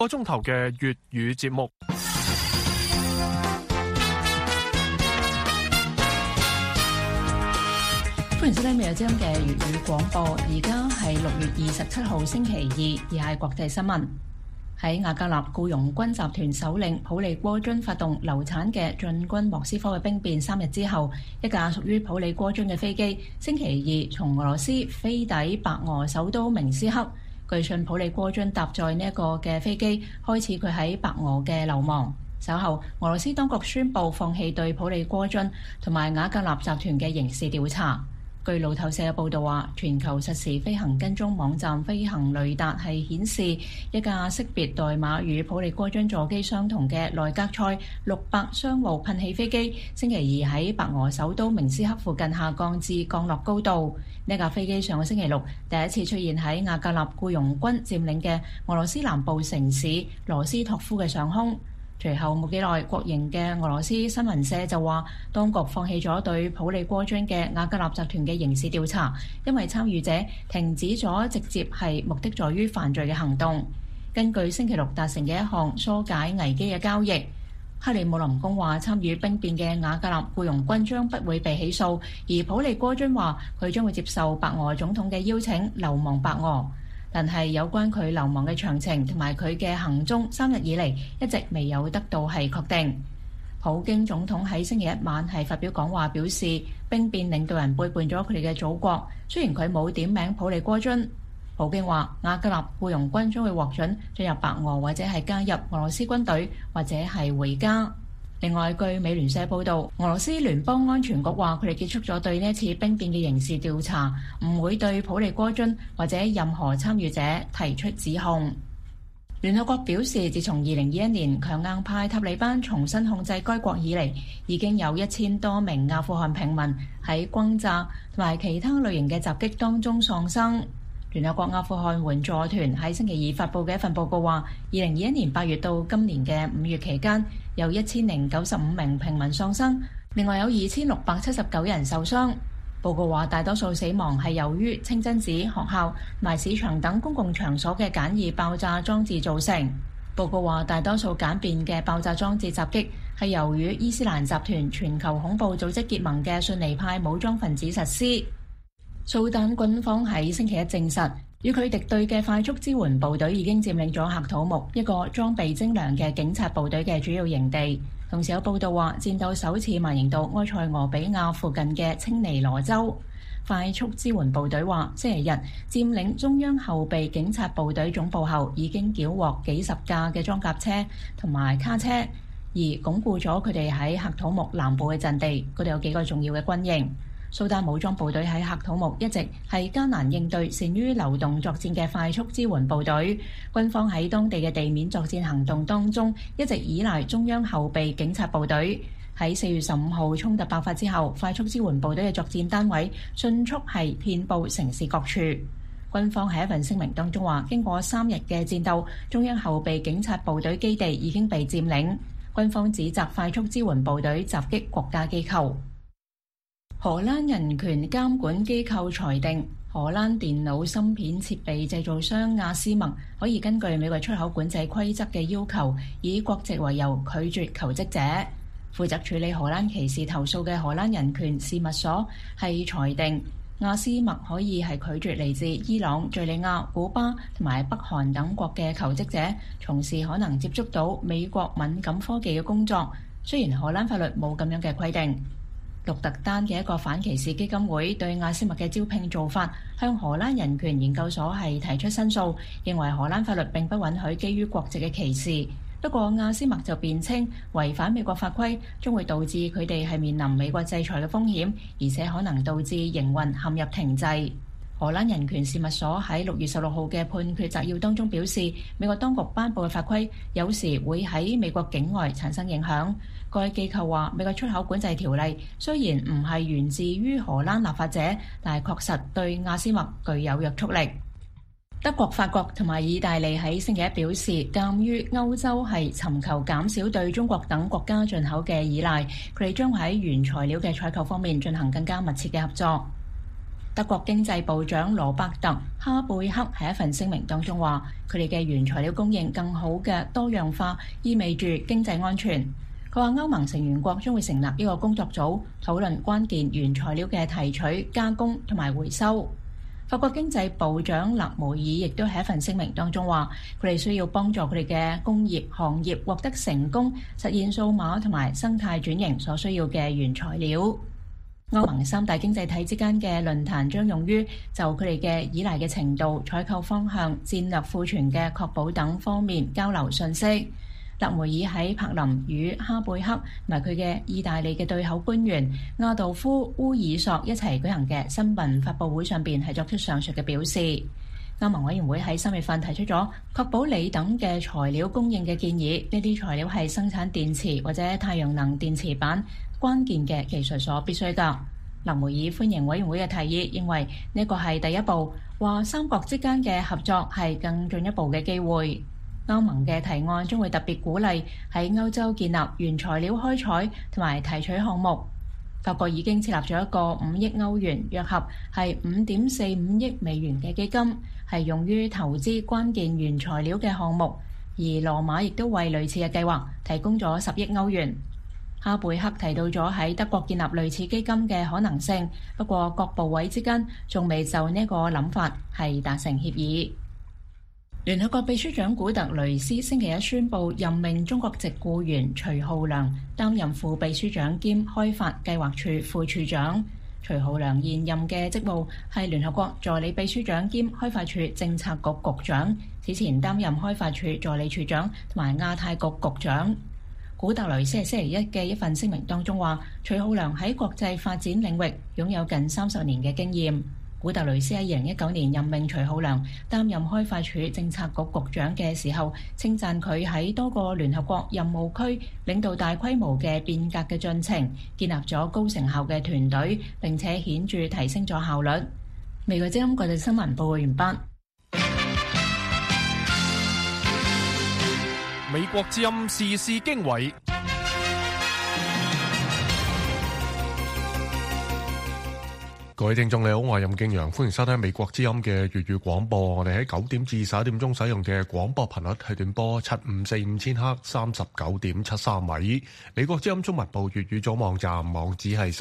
個鐘頭嘅粵語節目。 歡迎收聽《每日之音》嘅粵語廣播。而家係6月27號星期二，而係國際新聞。喺瓦格納僱傭軍集團首領普利戈津發動流產嘅進軍莫斯科嘅兵變3日之後，一架屬於普利戈津嘅飛機星期二從俄羅斯飛抵白俄首都明斯克。據信普利戈津搭載呢一個嘅飛機，開始佢喺白俄嘅流亡。稍後，俄羅斯當局宣布放棄對普利戈津同埋瓦格納集團嘅刑事調查。據路透社嘅報導話，全球實時飛行跟蹤網站飛行雷達係顯示一架識別代碼與普利戈津座機相同嘅內格塞600商務噴氣飛機，星期二喺白俄首都明斯克附近下降至降落高度。呢架飛機上個星期六第一次出現喺瓦格納僱傭軍佔領嘅俄羅斯南部城市羅斯托夫嘅上空。隨後冇幾耐，國營嘅俄羅斯新聞社就話，當局放棄咗對普利戈津嘅瓦格納集團嘅刑事調查，因為參與者停止咗直接係目的在於犯罪嘅行動。根據星期六達成嘅一項疏解危機嘅交易，克里姆林宮話參與兵變嘅瓦格納僱傭軍將不會被起訴，而普利戈津話佢將會接受白俄總統嘅邀請流亡白俄。但係有關佢流亡嘅詳情同埋佢嘅行蹤3日以嚟一直未有得到係確定。普京總統喺星期一晚係發表講話，表示兵變領導人背叛咗佢哋嘅祖國。雖然佢冇點名普利戈津，普京話瓦格納僱傭軍將會獲准進入白俄或者係加入俄羅斯軍隊或者係回家。另外，據美聯社報導，俄羅斯聯邦安全局話佢哋結束咗對呢一次兵變嘅刑事調查，唔會對普利戈津或者任何參與者提出指控。聯合國表示，自從2021年強硬派塔利班重新控制該國以嚟，已經有1000多名阿富汗平民喺轟炸同埋其他類型嘅襲擊當中喪生。聯合國阿富汗援助團喺星期二發布嘅一份報告話，2021年8月到今年嘅5月期間，有1095名平民喪生，另外有2679人受傷。報告話，大多數死亡係由於清真寺、學校同埋市場等公共場所嘅簡易爆炸裝置造成。報告話，大多數簡便嘅爆炸裝置襲擊係由於伊斯蘭集團全球恐怖組織結盟嘅遜尼派武裝分子實施。蘇丹軍方喺星期一證實，與佢敵對嘅快速支援部隊已經佔領咗喀土穆一個裝備精良嘅警察部隊嘅主要營地。同時有報道話，戰鬥首次蔓延到埃塞俄比亞附近嘅青尼羅州。快速支援部隊話，星期日佔領中央後備警察部隊總部後，已經繳獲幾十架嘅裝甲車同埋卡車，而鞏固咗佢哋喺喀土穆南部嘅陣地。嗰度有幾個重要嘅軍營。蘇丹武裝部隊喺喀土穆一直係艱難應對、善於流動作戰嘅快速支援部隊。軍方喺當地嘅地面作戰行動當中，一直依賴中央後備警察部隊。喺4月15號衝突爆發之後，快速支援部隊嘅作戰單位迅速係遍佈城市各處。軍方喺一份聲明當中話，經過3日嘅戰鬥，中央後備警察部隊基地已經被佔領。軍方指責快速支援部隊襲擊國家機構。荷蘭人權監管機構裁定，荷蘭電腦芯片設備製造商亞斯麥可以根據美國出口管制規則嘅要求，以國籍為由拒絕求職者。負責處理荷蘭歧視投訴嘅荷蘭人權事務所係裁定，亞斯麥可以係拒絕嚟自伊朗、敘利亞、古巴同埋北韓等國嘅求職者從事可能接觸到美國敏感科技嘅工作。雖然荷蘭法律冇咁樣嘅規定。鹿特丹嘅一個反歧視基金會對亞斯麥嘅招聘做法向荷蘭人權研究所係提出申訴，認為荷蘭法律並不允許基於國籍嘅歧視。不過亞斯麥就辯稱違反美國法規將會導致佢哋係面臨美國制裁嘅風險，而且可能導致營運陷入停滯。荷蘭人權事務所喺6月16號嘅判決摘要當中表示，美國當局頒布嘅法規有時會喺美國境外產生影響。該機構話，美國出口管制條例雖然唔係源自於荷蘭立法者，但係確實對亞斯麥具有約束力。德國、法國同埋意大利喺星期一表示，鑑於歐洲係尋求減少對中國等國家進口嘅依賴，佢哋將喺原材料嘅採購方面進行更加密切嘅合作。 德國經濟部長羅伯特·哈貝克喺一份聲明當中話，佢哋嘅原材料供應更好嘅多樣化意味住經濟安全。佢話歐盟成員國將會成立一個工作組，討論關鍵原材料嘅提取、加工同埋回收。法國經濟部長勒梅爾亦都喺一份聲明當中話，佢哋需要幫助佢哋嘅工業行業獲得成功，實現數碼同埋生態轉型所需要嘅原材料。歐盟三大經濟體之間嘅論壇將用於就佢哋嘅依賴嘅程度、採購方向、戰略庫存嘅確保等方面交流信息。勒梅爾喺柏林與哈貝克同埋佢嘅意大利嘅對口官員亞道夫烏爾索一齊舉行嘅新聞發佈會上邊係作出上述嘅表示。歐盟委員會喺3月份提出咗確保鋰等嘅材料供應嘅建議，呢啲材料係生產電池或者太陽能電池板關鍵嘅技術所必須㗎。勒梅爾歡迎委員會嘅提議，認為呢個係第一步，話三國之間嘅合作係更進一步嘅機會。歐盟嘅提案將會特別鼓勵喺歐洲建立原材料開採同埋提取項目。法國已經設立咗一個5億歐元，約合係5.45億美元嘅基金，係用於投資關鍵原材料嘅項目。而羅馬亦都為類似嘅計劃提供咗10億歐元。哈貝克提到咗喺德國建立類似基金嘅可能性，不過各部委之間仲未就呢個諗法係達成協議。聯合國秘書長古特雷斯星期一宣布任命中國籍僱員徐浩良擔任副秘書長兼開發計劃處副處長。徐浩良現任嘅職務係聯合國助理秘書長兼開發處政策局局長，此前擔任開發處助理處長同埋亞太局局長。古特雷斯喺星期一嘅一份聲明當中話，徐浩良喺國際發展領域擁有近30年嘅經驗。古特雷斯喺2019年任命徐浩良擔任開發處政策局局長嘅時候，稱讚佢喺多個聯合國任務區領導大規模嘅變革嘅進程，建立咗高成效嘅團隊，並且顯著提升咗效率。美國之音國際新聞報告完畢。 美國之音時事經緯。各位聽眾你好，我係任敬陽，歡迎收聽美國之音嘅粵語廣播。我哋喺9點至11點鐘使用嘅廣播頻率係短波7545千赫39.73米。美國之音中文部粵語組網站網址係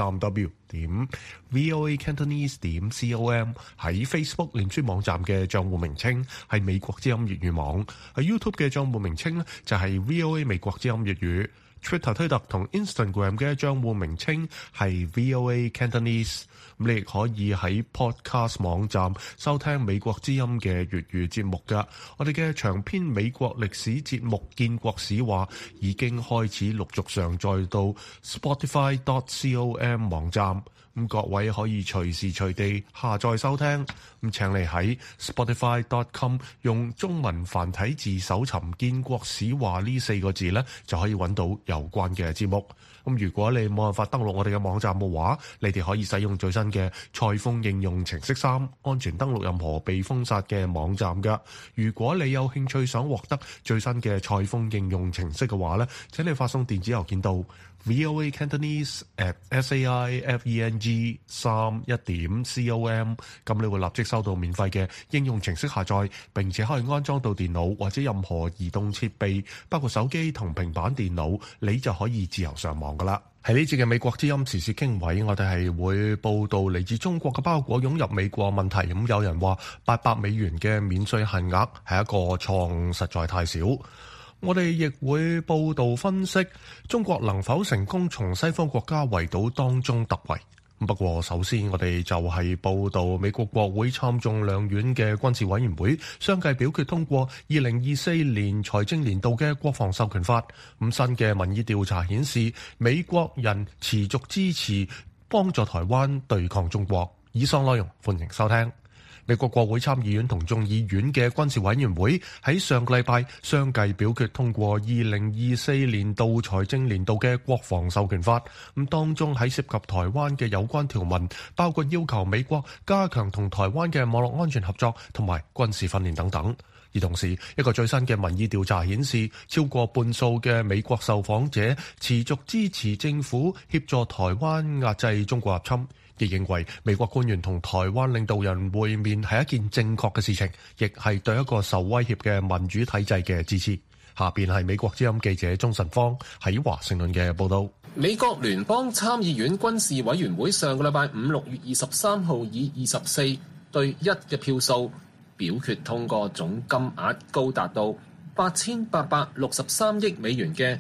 3w.voacantonese.com。喺 Facebook 臉書網站嘅賬戶名稱係美國之音粵語網。喺 YouTube 嘅賬戶名稱呢就係 VOA 美國之音粵語。Twitter 推特同 Instagram 嘅賬戶名稱係 VOA Cantonese。咁你亦可以喺 Podcast 網站收聽美國之音嘅粵語節目㗎。我哋嘅長篇美國歷史節目《建國史話》已經開始陸續上載到 Spotify.com 網站。咁各位可以隨時隨地下載收聽。咁請你喺 Spotify.com 用中文繁體字搜尋《建國史話》呢4個字呢，就可以揾到有關嘅節目。咁如果你冇辦法登錄我哋嘅網站嘅話，你哋可以使用最新嘅蔡豐應用程式3，安全登錄任何被封殺嘅網站噶。如果你有興趣想獲得最新嘅蔡豐應用程式嘅話呢，請你發送電子郵件到 voacantonese@saifeng31.com， 咁你會立即收到免費嘅應用程式下載，並且可以安裝到電腦或者任何移動設備，包括手機同平板電腦，你就可以自由上網噶啦。喺呢節嘅美國之音時事經緯，我哋係會報道嚟自中國嘅包裹湧入美國問題。咁有人話800美元嘅免稅限額係一個錯誤，實在太少。我哋亦會報道分析中國能否成功從西方國家圍堵當中突圍。不過首先我哋就係報道美國國會參眾兩院嘅軍事委員會相繼表決通過2024年財政年度嘅國防授權法。咁新嘅民意調查顯示，美國人持續支持幫助台灣對抗中國。以上內容歡迎收聽。美國國會參議院同眾議院嘅軍事委員會喺上個禮拜相繼表決通過2024年度財政年度嘅國防授權法。咁當中喺涉及台灣嘅有關條文，包括要求美國加強同台灣嘅網絡安全合作同埋軍事訓練等等。而同時，一個最新嘅民意調查顯示，超過半數嘅美國受訪者持續支持政府協助台灣壓制中國入侵。 亦認為美國官員同台灣領導人會面係一件正確嘅事情，亦係對一個受威脅嘅民主體制嘅支持。下邊係美國之音記者鍾晨芳喺華盛頓嘅報導。 美國聯邦參議院軍事委員會上個禮拜五6月23號以24對1嘅票數表決通過總金額高達到8863億美元嘅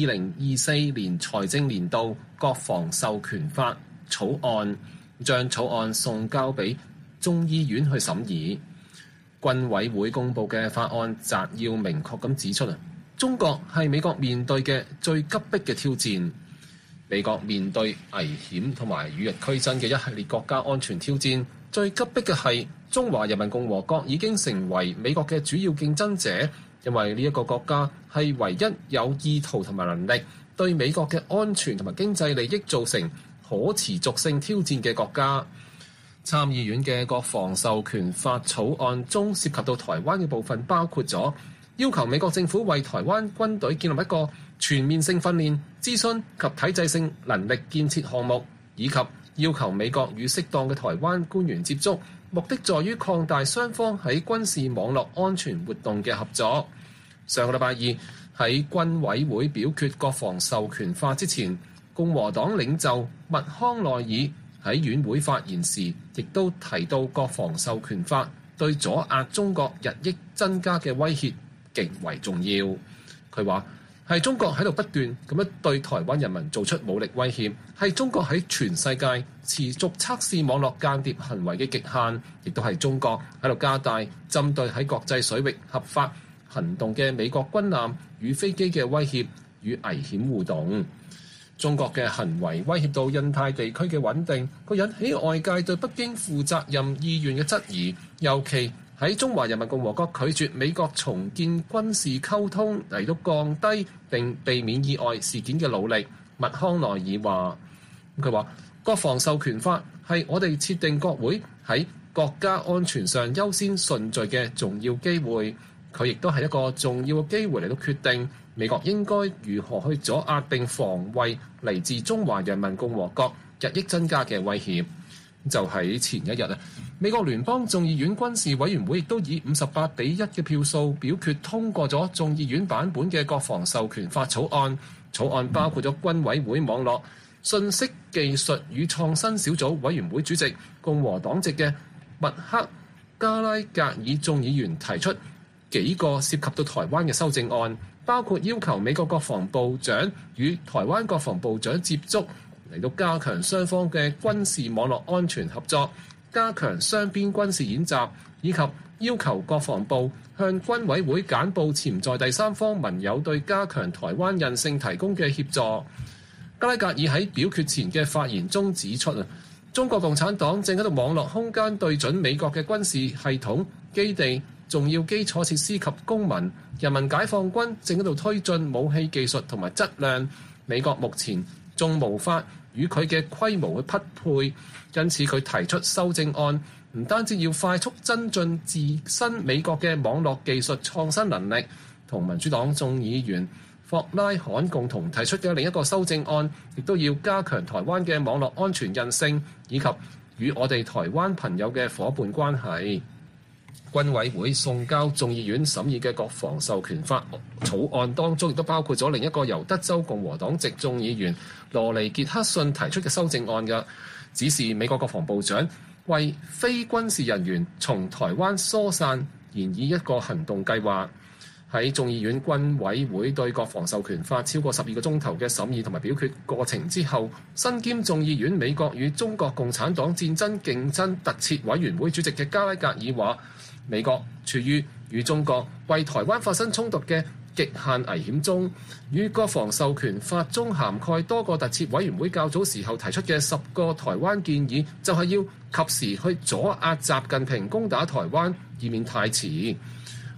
2024年財政年度國防授權法草案，將草案送交俾眾議院去審議。軍委會公佈嘅法案摘要明確咁指出中國係美國面對嘅最急迫嘅挑戰。美國面對危險同埋與日俱增嘅一系列國家安全挑戰，最急迫嘅係中華人民共和國已經成為美國嘅主要競爭者，因為呢一個國家係唯一有意圖同埋能力對美國嘅安全同埋經濟利益造成可持續性挑戰嘅國家。參議院嘅國防授權法草案中涉及到台灣嘅部分，包括咗要求美國政府為台灣軍隊建立一個全面性訓練、諮詢及體制性能力建設項目，以及要求美國與適當嘅台灣官員接觸，目的在於擴大雙方喺軍事網絡安全活動嘅合作。上個禮拜二喺軍委會表決國防授權法之前，共和黨領袖麥康奈爾喺院會發言時，亦都提到國防授權法對阻壓中國日益增加嘅威脅極為重要。佢話係中國喺度不斷咁樣對台灣人民做出武力威脅，係中國喺全世界持續測試網絡間諜行為嘅極限，亦都係中國喺度加大針對喺國際水域合法行動嘅美國軍艦與飛機嘅威脅與危險互動。中國嘅行為威脅到印太地區嘅穩定，佢引起外界對北京負責任意願嘅質疑，尤其喺中華人民共和國拒絕美國重建軍事溝通嚟到降低並避免意外事件嘅努力。麥康奈爾話：佢話國防授權法係我哋設定國會喺國家安全上優先順序嘅重要機會，佢亦都係一個重要嘅機會嚟到決定美國應該如何去阻壓並防衛嚟自中華人民共和國日益增加嘅威脅。就喺前一日美國聯邦眾議院軍事委員會亦都以58-1嘅票數表決通過咗眾議院版本嘅國防授權法草案。草案包括咗軍委會網絡信息技術與創新小組委員會主席共和黨籍嘅麥克加拉格爾眾議員提出幾個涉及到台灣嘅修正案，包括要求美國國防部長與台灣國防部長接觸，嚟到加強雙方嘅軍事網絡安全合作，加強雙邊軍事演習，以及要求國防部向軍委會簡報潛在第三方盟友對加強台灣韌性提供嘅協助。加拉格爾喺表決前嘅發言中指出中國共產黨正喺度網絡空間對準美國嘅軍事系統、基地、重要基礎設施及公民。人民解放軍正喺度推進武器技術同埋質量，美國目前仲無法與佢嘅規模去匹配，因此佢提出修正案，唔單止要快速增進自身美國嘅網絡技術創新能力，同民主黨眾議員霍拉罕共同提出嘅另一個修正案，亦都要加強台灣嘅網絡安全韌性，以及與我哋台灣朋友嘅夥伴關係。軍委會送交眾議院審議嘅國防授權法草案當中，亦都包括咗另一個由德州共和黨籍眾議員羅尼傑克遜提出嘅修正案嘅，指示美國國防部長為非軍事人員從台灣疏散研擬一個行動計劃。喺眾議院軍委會對國防授權法超過12個鐘頭嘅審議同埋表決過程之後，身兼眾議院美國與中國共產黨戰爭競爭特設委員會主席嘅加拉格爾話：美國處於與中國為台灣發生衝突嘅極限危險中，與國防授權法中涵蓋多個特設委員會較早時候提出嘅10個台灣建議，就係要及時去阻壓習近平攻打台灣，以免太遲。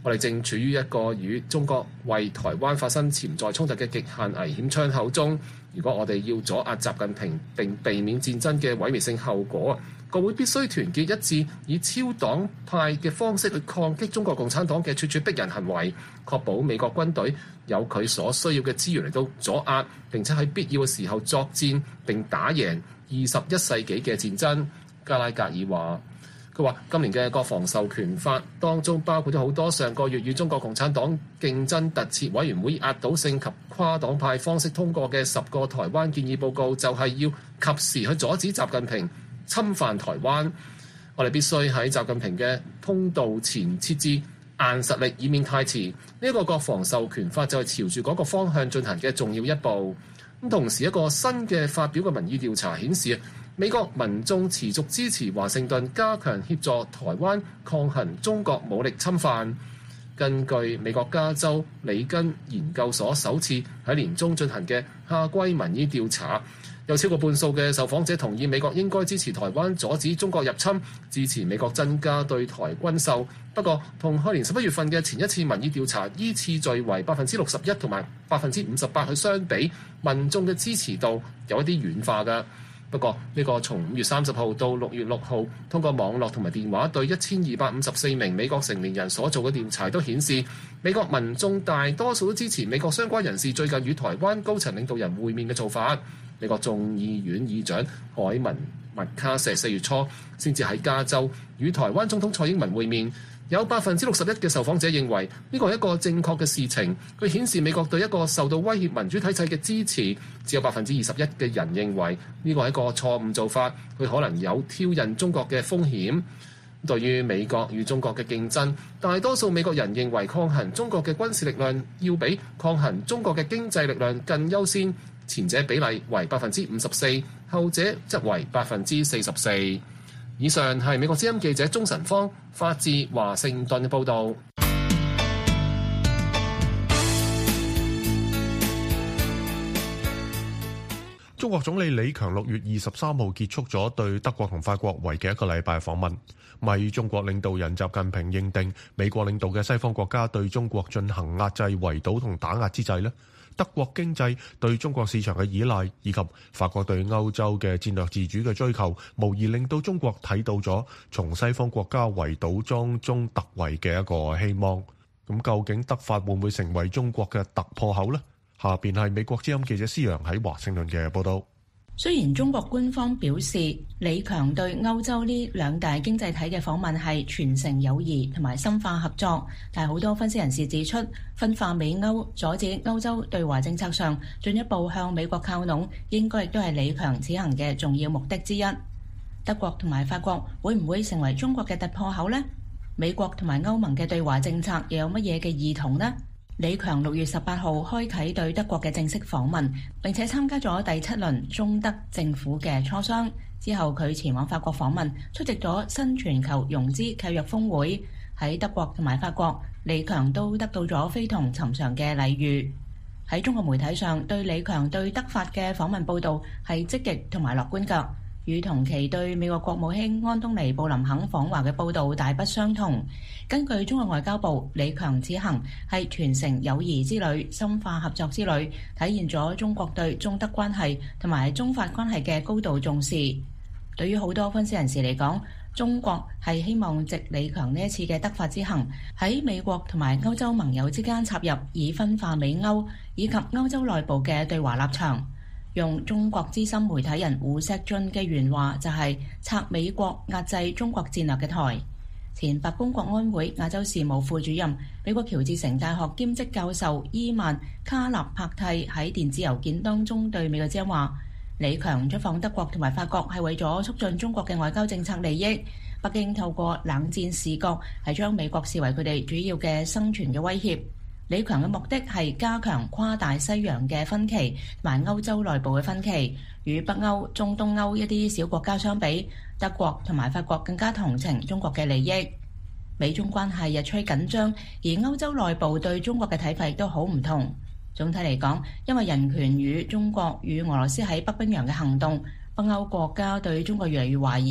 我哋正處於一個與中國為台灣發生潛在衝突嘅極限危險窗口中。如果我哋要阻壓習近平並避免戰爭嘅毀滅性後果，國會必須團結一致，以超黨派嘅方式去抗擊中國共產黨嘅咄咄逼人行為，確保美國軍隊有佢所需要嘅資源嚟到阻壓，並且喺必要嘅時候作戰並打贏21世紀嘅戰爭。加拉格爾話。佢話：今年嘅國防授權法當中包括咗好多上個月與中國共產黨競爭特設委員會壓倒性及跨黨派方式通過嘅10個台灣建議報告，就係要及時去阻止習近平侵犯台灣。我哋必須喺習近平嘅通道前設置硬實力，以免太遲。呢一個國防授權法就係朝住嗰個方向進行嘅重要一步。咁同時，一個新嘅發表嘅民意調查顯示，美國民眾持續支持華盛頓加強協助台灣抗衡中國武力侵犯。根據美國加州里根研究所首次喺年中進行嘅夏季民意調查，有超過半數嘅受訪者同意美國應該支持台灣阻止中國入侵，支持美國增加對台軍售。不過，同去年11月份嘅前一次民意調查依次序為61%同埋58%去相比，民眾嘅支持度有一啲軟化㗎。不過，呢個從5月30號到6月6號通過網絡同埋電話對1254名美國成年人所做嘅調查都顯示，美國民眾大多數都支持美國相關人士最近與台灣高層領導人會面嘅做法。美國眾議院議長海文麥卡錫4月初先至喺加州與台灣總統蔡英文會面。有61%嘅受訪者認為呢個係一個正確嘅事情，佢顯示美國對一個受到威脅民主體制嘅支持。只有21%嘅人認為呢個係一個錯誤做法，佢可能有挑釁中國嘅風險。對於美國與中國嘅競爭，大多數美國人認為抗衡中國嘅軍事力量要比抗衡中國嘅經濟力量更優先，前者比例為54%，後者則為44%。以上係美國之音記者鍾晨芳發自華盛頓嘅報導。 中國總理李強6月23號結束咗對德國同法國為期1個禮拜訪問。喺中國領導人習近平認定美國領導嘅西方國家對中國進行壓制、圍堵同打壓之際呢，德國經濟對中國市場嘅依賴，以及法國對歐洲嘅戰略自主嘅追求，無疑令到中國睇到咗從西方國家圍堵當中突圍嘅一個希望。咁究竟德法會唔會成為中國嘅突破口呢？下邊係美國之音記者施洋喺華盛頓嘅報道。 雖然中國官方表示李強對歐洲呢兩大經濟體嘅訪問係傳承友誼同埋深化合作，但係好多分析人士指出，分化美歐、阻止歐洲對華政策上進一步向美國靠攏，應該亦都係李強此行嘅重要目的之一。德國同埋法國會唔會成為中國嘅突破口呢？美國同埋歐盟嘅對華政策又有乜嘢嘅異同呢？李強6月18號開啟對德國嘅正式訪問，並且參加咗第7輪中德政府嘅磋商。之後佢前往法國訪問，出席咗新全球融資契約峰會。喺德國同埋法國，李強都得到咗非同尋常嘅禮遇。喺中國媒體上，對李強對德法嘅訪問報導係積極同埋樂觀㗎，與同期對美國國務卿安東尼布林肯訪華嘅報導大不相同。根據中國外交部，李強此行係傳承友誼之旅、深化合作之旅，體現咗中國對中德關係同埋中法關係嘅高度重視。對於好多分析人士嚟講，中國係希望藉李強呢一次嘅德法之行，喺美國同埋歐洲盟友之間插入，以分化美歐以及歐洲內部嘅對華立場。用中國資深媒體人胡錫進嘅原話就係拆美國壓制中國戰略嘅台。前白宮國安會亞洲事務副主任、美國喬治城大學兼職教授伊曼卡納帕蒂喺電子郵件當中對美國之音話：李強出訪德國同埋法國係為咗促進中國嘅外交政策利益。北京透過冷戰視角係將美國視為佢哋主要嘅生存嘅威脅。李強嘅目的係加強跨大西洋嘅分歧同埋歐洲內部嘅分歧。與北歐、中東歐一啲小國家相比，德國同埋法國更加同情中國嘅利益。美中關係日趨緊張，而歐洲內部對中國嘅睇法亦都好唔同。總體嚟講，因為人權與中國與俄羅斯喺北冰洋嘅行動，北歐國家對中國越嚟越懷疑。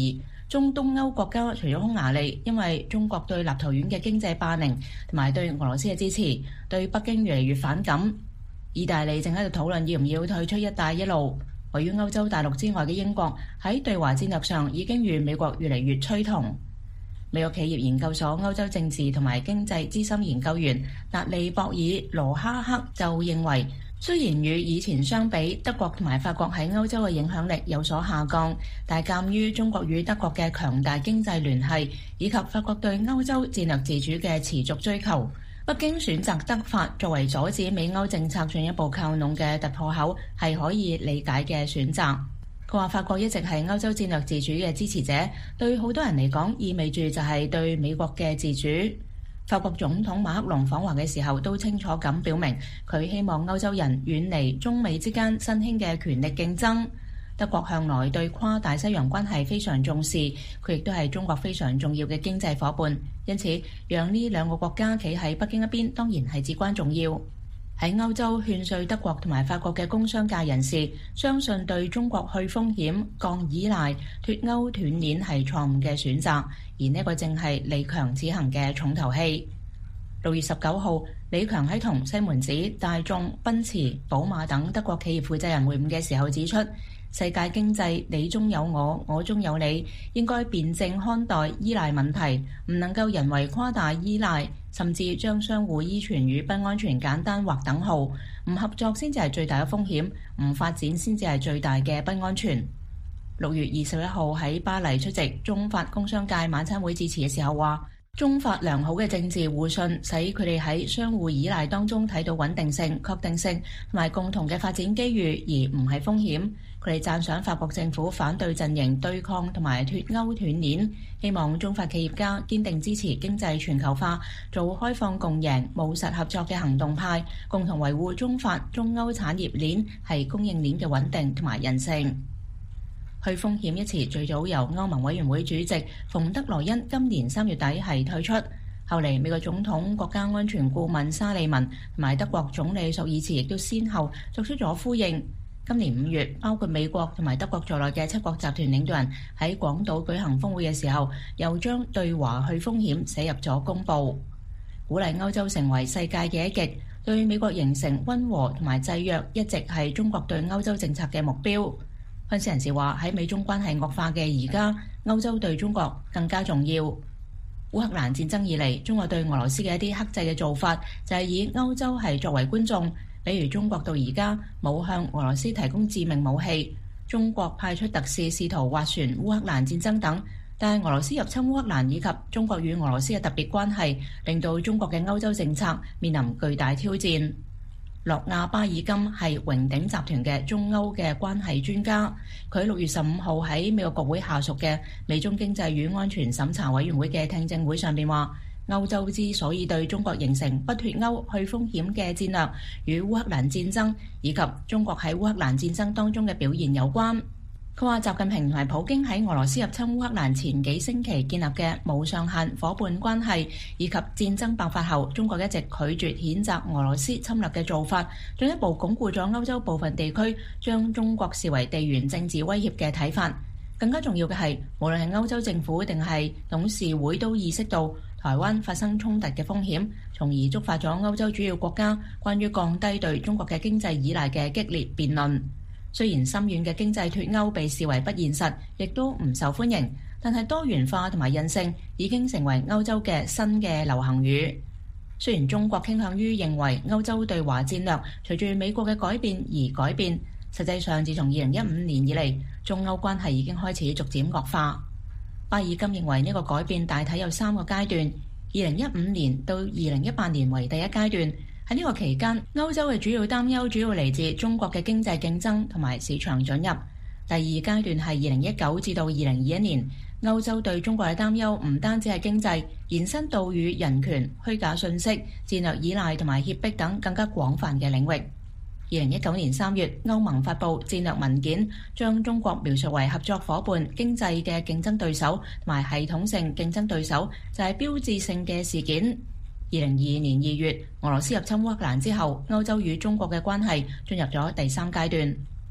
中東歐國家除咗匈牙利因為中國對立陶宛嘅經濟霸凌同埋對俄羅斯嘅支持，對北京越嚟越反感，意大利正喺度討論要唔要退出一帶一路。位於歐洲大陸之外嘅英國喺對華戰略上已經與美國越嚟越趨同。美國企業研究所歐洲政治同埋經濟資深研究員達利博爾羅哈克就認為，雖然與以前相比，德國同埋法國喺歐洲嘅影響力有所下降，但係鑑於中國與德國嘅強大經濟聯繫，以及法國對歐洲戰略自主嘅持續追求，北京選擇德法作為阻止美歐政策進一步靠攏嘅突破口，係可以理解嘅選擇。佢話法國一直係歐洲戰略自主嘅支持者，對好多人嚟講意味住就係對美國嘅自主。法國總統馬克龍訪華嘅時候都清楚咁表明，佢希望歐洲人遠離中美之間新興嘅權力競爭。德國向來對跨大西洋關係非常重視，佢亦都係中國非常重要嘅經濟夥伴，因此讓呢兩個國家企喺北京一邊當然係至關重要。喺歐洲勸說德國同埋法國嘅工商界人士相信對中國去風險、降依賴、脫歐斷鏈係錯誤嘅選擇，而呢個正係李強此行嘅重頭戲。6月19號，李強喺同西門子、大眾、奔馳、寶馬等德國企業負責人會晤嘅時候指出，世界經濟你中有我，我中有你，應該辯證看待依賴問題，唔能夠人為誇大依賴，甚至將相互依存與不安全簡單劃等號。唔合作先至係最大嘅風險，唔發展先至係最大嘅不安全。6月21號喺巴黎出席中法工商界晚餐會致辭嘅時候話，中法良好嘅政治互信使佢哋喺相互依賴當中睇到穩定性、確定性同埋共同嘅發展機遇，而唔係風險。佢哋讚賞法國政府反對陣營對抗同埋脫歐斷鏈，希望中法企業家堅定支持經濟全球化，做開放共贏、務實合作嘅行動派，共同維護中法、中歐產業鏈係供應鏈嘅穩定同埋韌性。去風險一詞最早由歐盟委員會主席馮德萊恩今年3月底係退出，後嚟美國總統國家安全顧問沙利文同埋德國總理朔爾茨亦都先後作出咗呼應。今年5月，包括美國同埋德國在內嘅7國集團領導人喺廣島舉行峰會嘅時候，又將對華去風險寫入咗公報，鼓勵歐洲成為世界嘅一極，對美國形成溫和同埋制約，一直係中國對歐洲政策嘅目標。分析人士話，喺美中關係惡化嘅而家，歐洲對中國更加重要。烏克蘭戰爭以嚟，中國對俄羅斯嘅一啲克制嘅做法，就係以歐洲係作為觀眾。比如中國到而家冇向俄羅斯提供致命武器，中國派出特使試圖斡旋烏克蘭戰爭等，但係俄羅斯入侵烏克蘭以及中國與俄羅斯嘅特別關係，令到中國嘅歐洲政策面臨巨大挑戰。諾亞巴爾金係榮鼎集團嘅中歐嘅關係專家，佢6月15號喺美國國會下屬嘅美中經濟與安全審查委員會嘅聽證會上邊話，歐洲之所以對中國形成不脫歐去風險嘅戰略，與烏克蘭戰爭以及中國喺烏克蘭戰爭當中嘅表現有關。佢話習近平同埋普京喺俄羅斯入侵烏克蘭前幾星期建立嘅無上限夥伴關係，以及戰爭爆發後中國一直拒絕譴責俄羅斯侵略嘅做法，進一步鞏固咗歐洲部分地區將中國視為地緣政治威脅嘅睇法。更加重要嘅係，無論係歐洲政府定係董事會都意識到台灣發生衝突嘅風險，從而觸發咗歐洲主要國家關於降低對中國嘅經濟依賴嘅激烈辯論。雖然深遠嘅經濟脫歐被視為不現實，亦都唔受歡迎，但係多元化同埋韌性已經成為歐洲嘅新嘅流行語。雖然中國傾向於認為歐洲對華戰略隨住美國嘅改變而改變，實際上自從2015年以嚟，中歐關係已經開始逐漸惡化。巴爾金認為呢個改變大體有3個階段，2015年到2018年為第一階段。喺呢個期間，歐洲嘅主要擔憂主要嚟自中國嘅經濟競爭同埋市場准入。第二階段係2019至到2021年，歐洲對中國嘅擔憂唔單止係經濟，延伸到與人權、虛假信息、戰略依賴同埋脅迫等更加廣泛嘅領域。2019年3月，歐盟發布戰略文件，將中國描述為合作夥伴、經濟嘅競爭對手同埋系統性競爭對手，就係標誌性嘅事件。2022年2月，俄羅斯入侵烏克蘭之後，歐洲與中國嘅關係進入咗第3階段。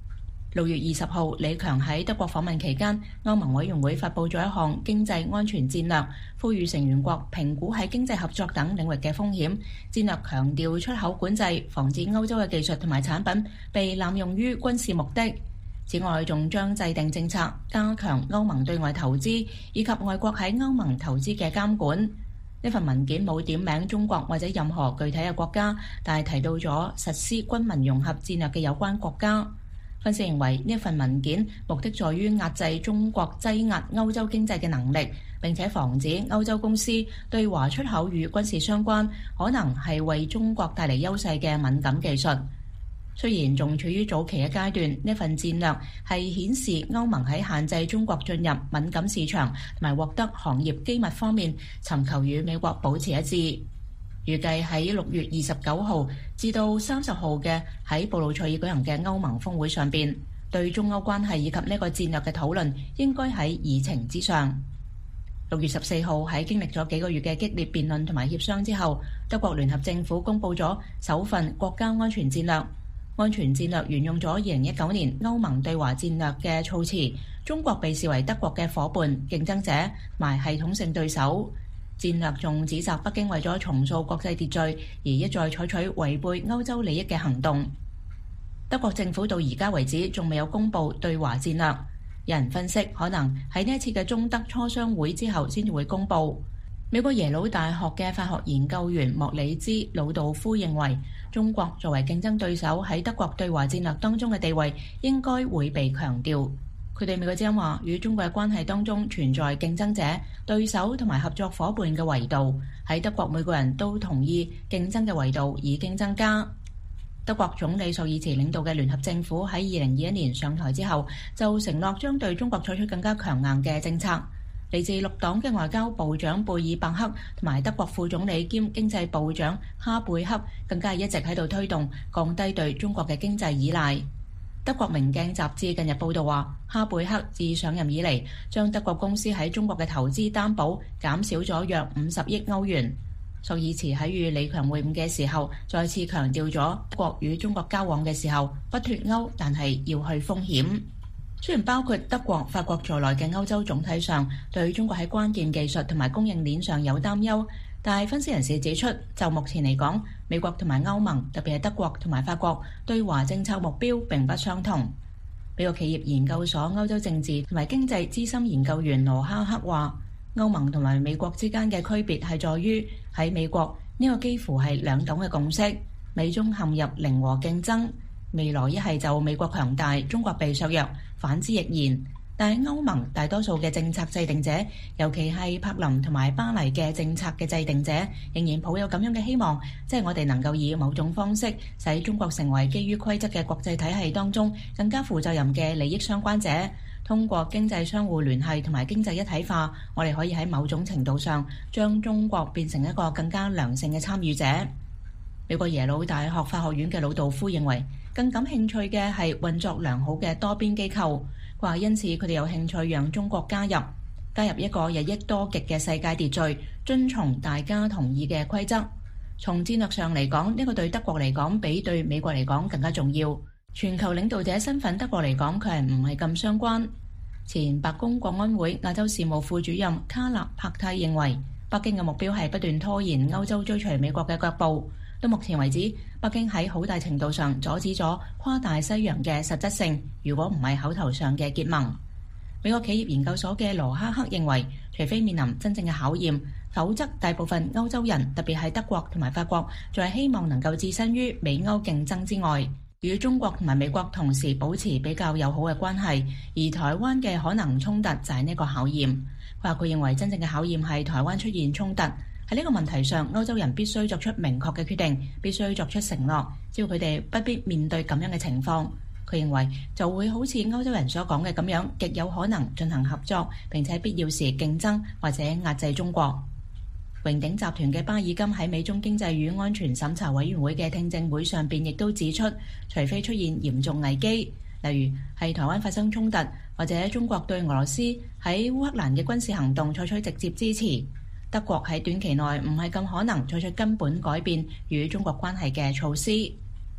6月20號，李強喺德國訪問期間，歐盟委員會發布咗一項經濟安全戰略，呼籲成員國評估喺經濟合作等領域嘅風險。戰略強調出口管制，防止歐洲嘅技術同埋產品被濫用於軍事目的。此外，仲將制定政策，加強歐盟對外投資以及外國喺歐盟投資嘅監管。呢份文件冇點名中國或者任何具體嘅國家，但係提到咗實施軍民融合戰略嘅有關國家。分析認為，呢份文件目的在於壓制中國擠壓歐洲經濟嘅能力，並且防止歐洲公司對華出口與軍事相關，可能係為中國帶嚟優勢嘅敏感技術。雖然仲處於早期嘅階段，呢份戰略係顯示歐盟喺限制中國進入敏感市場同埋獲得行業機密方面，尋求與美國保持一致。預計喺6月29號至到30號嘅喺布魯塞爾舉行嘅歐盟峰會上邊，對中歐關係以及呢個戰略嘅討論應該喺議程之上。6月14號喺經歷咗幾個月嘅激烈辯論同埋協商之後，德國聯合政府公布咗首份國家安全戰略。安全戰略沿用咗2019年歐盟對華戰略嘅措辭，中國被視為德國嘅夥伴、競爭者同埋系統性對手。戰略仲指責北京為咗重塑國際秩序而一再採取違背歐洲利益嘅行動。德國政府到而家為止仲未有公布對華戰略，有人分析可能喺呢一次嘅中德磋商會之後先至會公布。美國耶魯大學嘅法學研究員莫里茲魯道夫認為，中國作為競爭對手喺德國對華戰略當中嘅地位應該會被強調。佢對美國之音話，與中國嘅關係當中存在競爭者、對手同埋合作夥伴嘅維度。喺德國，每個人都同意競爭嘅維度已經增加。德國總理朔爾茨領導嘅聯合政府喺2021年上台之後，就承諾將對中國採取更加強硬嘅政策。嚟自綠黨嘅外交部長貝爾伯克同埋德國副總理兼經濟部長哈貝克更加係一直喺度推動降低對中國嘅經濟依賴。德國明鏡雜誌近日報道話，哈貝克自上任以嚟，將德國公司喺中國嘅投資擔保減少咗約50億歐元。朔爾茨喺與李強會晤嘅時候，再次強調咗德國與中國交往嘅時候不脫歐，但係要去風險。雖然包括德國、法國在內嘅歐洲總體上對中國喺關鍵技術同埋供應鏈上有擔憂，但係分析人士指出，就目前嚟講，美國同埋歐盟，特別係德國同埋法國對華政策目標並不相同。美國企業研究所歐洲政治同埋經濟資深研究員羅哈克話，歐盟同埋美國之間嘅區別係在於喺美國呢個幾乎係兩黨嘅共識，美中陷入零和競爭，未來一係就美國強大，中國被削弱，反之亦然。但係歐盟大多數嘅政策制定者，尤其係柏林同埋巴黎嘅政策嘅制定者，仍然抱有咁樣嘅希望，即係我哋能夠以某種方式使中國成為基於規則嘅國際體系當中更加負責任嘅利益相關者。通過經濟相互聯繫同埋經濟一體化，我哋可以喺某種程度上將中國變成一個更加良性嘅參與者。美國耶魯大學法學院嘅魯道夫認為，更感興趣嘅係運作良好嘅多邊機構。話因此佢哋有興趣讓中國加入一個日益多極嘅世界秩序，遵從大家同意嘅規則。從戰略上嚟講，呢個對德國嚟講比對美國嚟講更加重要。全球領導者身份德國嚟講，佢係唔係咁相關。前白宮國安會亞洲事務副主任卡納帕蒂認為，北京嘅目標係不斷拖延歐洲追隨美國嘅腳步。到目前為止，北京喺好大程度上阻止咗跨大西洋嘅實質性，如果唔係口頭上嘅結盟。美國企業研究所嘅羅哈克認為，除非面臨真正嘅考驗，否則大部分歐洲人，特別係德國同埋法國，仲係希望能夠置身於美歐競爭之外，與中國同埋美國同時保持比較友好嘅關係。而台灣嘅可能衝突就係呢個考驗。佢認為真正嘅考驗係台灣出現衝突。喺呢個問題上，歐洲人必須作出明確嘅決定，必須作出承諾。只要佢哋不必面對咁樣嘅情況，佢認為就會好似歐洲人所講嘅咁樣，極有可能進行合作，並且必要時競爭或者壓制中國。榮鼎集團嘅巴爾金喺美中經濟與安全審查委員會嘅聽證會上邊亦都指出，除非出現嚴重危機，例如係台灣發生衝突，或者中國對俄羅斯喺烏克蘭嘅軍事行動採取直接支持，德國喺短期內唔係咁可能採取根本改變與中國關係嘅措施。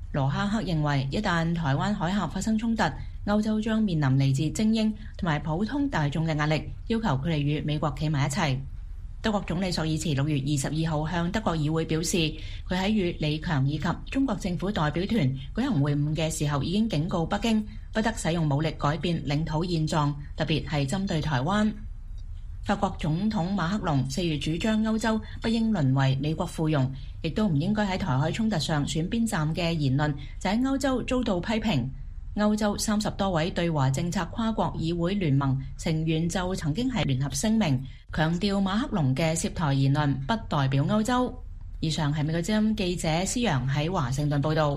羅哈克認為，一旦台灣海峽發生衝突，歐洲將面臨嚟自精英同埋普通大眾嘅壓力，要求佢哋與美國企埋一齊。德國總理朔爾茨6月22號向德國議會表示，佢喺與李強以及中國政府代表團舉行會晤嘅時候，已經警告北京不得使用武力改變領土現狀，特別係針對台灣。法國總統馬克龍4月主張歐洲不應淪為美國附庸，亦都唔應該喺台海衝突上選邊站嘅言論，就喺歐洲遭到批評。歐洲30多位對華政策跨國議會聯盟成員就曾經係聯合聲明，強調馬克龍嘅涉台言論不代表歐洲。以上係美國之音記者施陽喺華盛頓報導。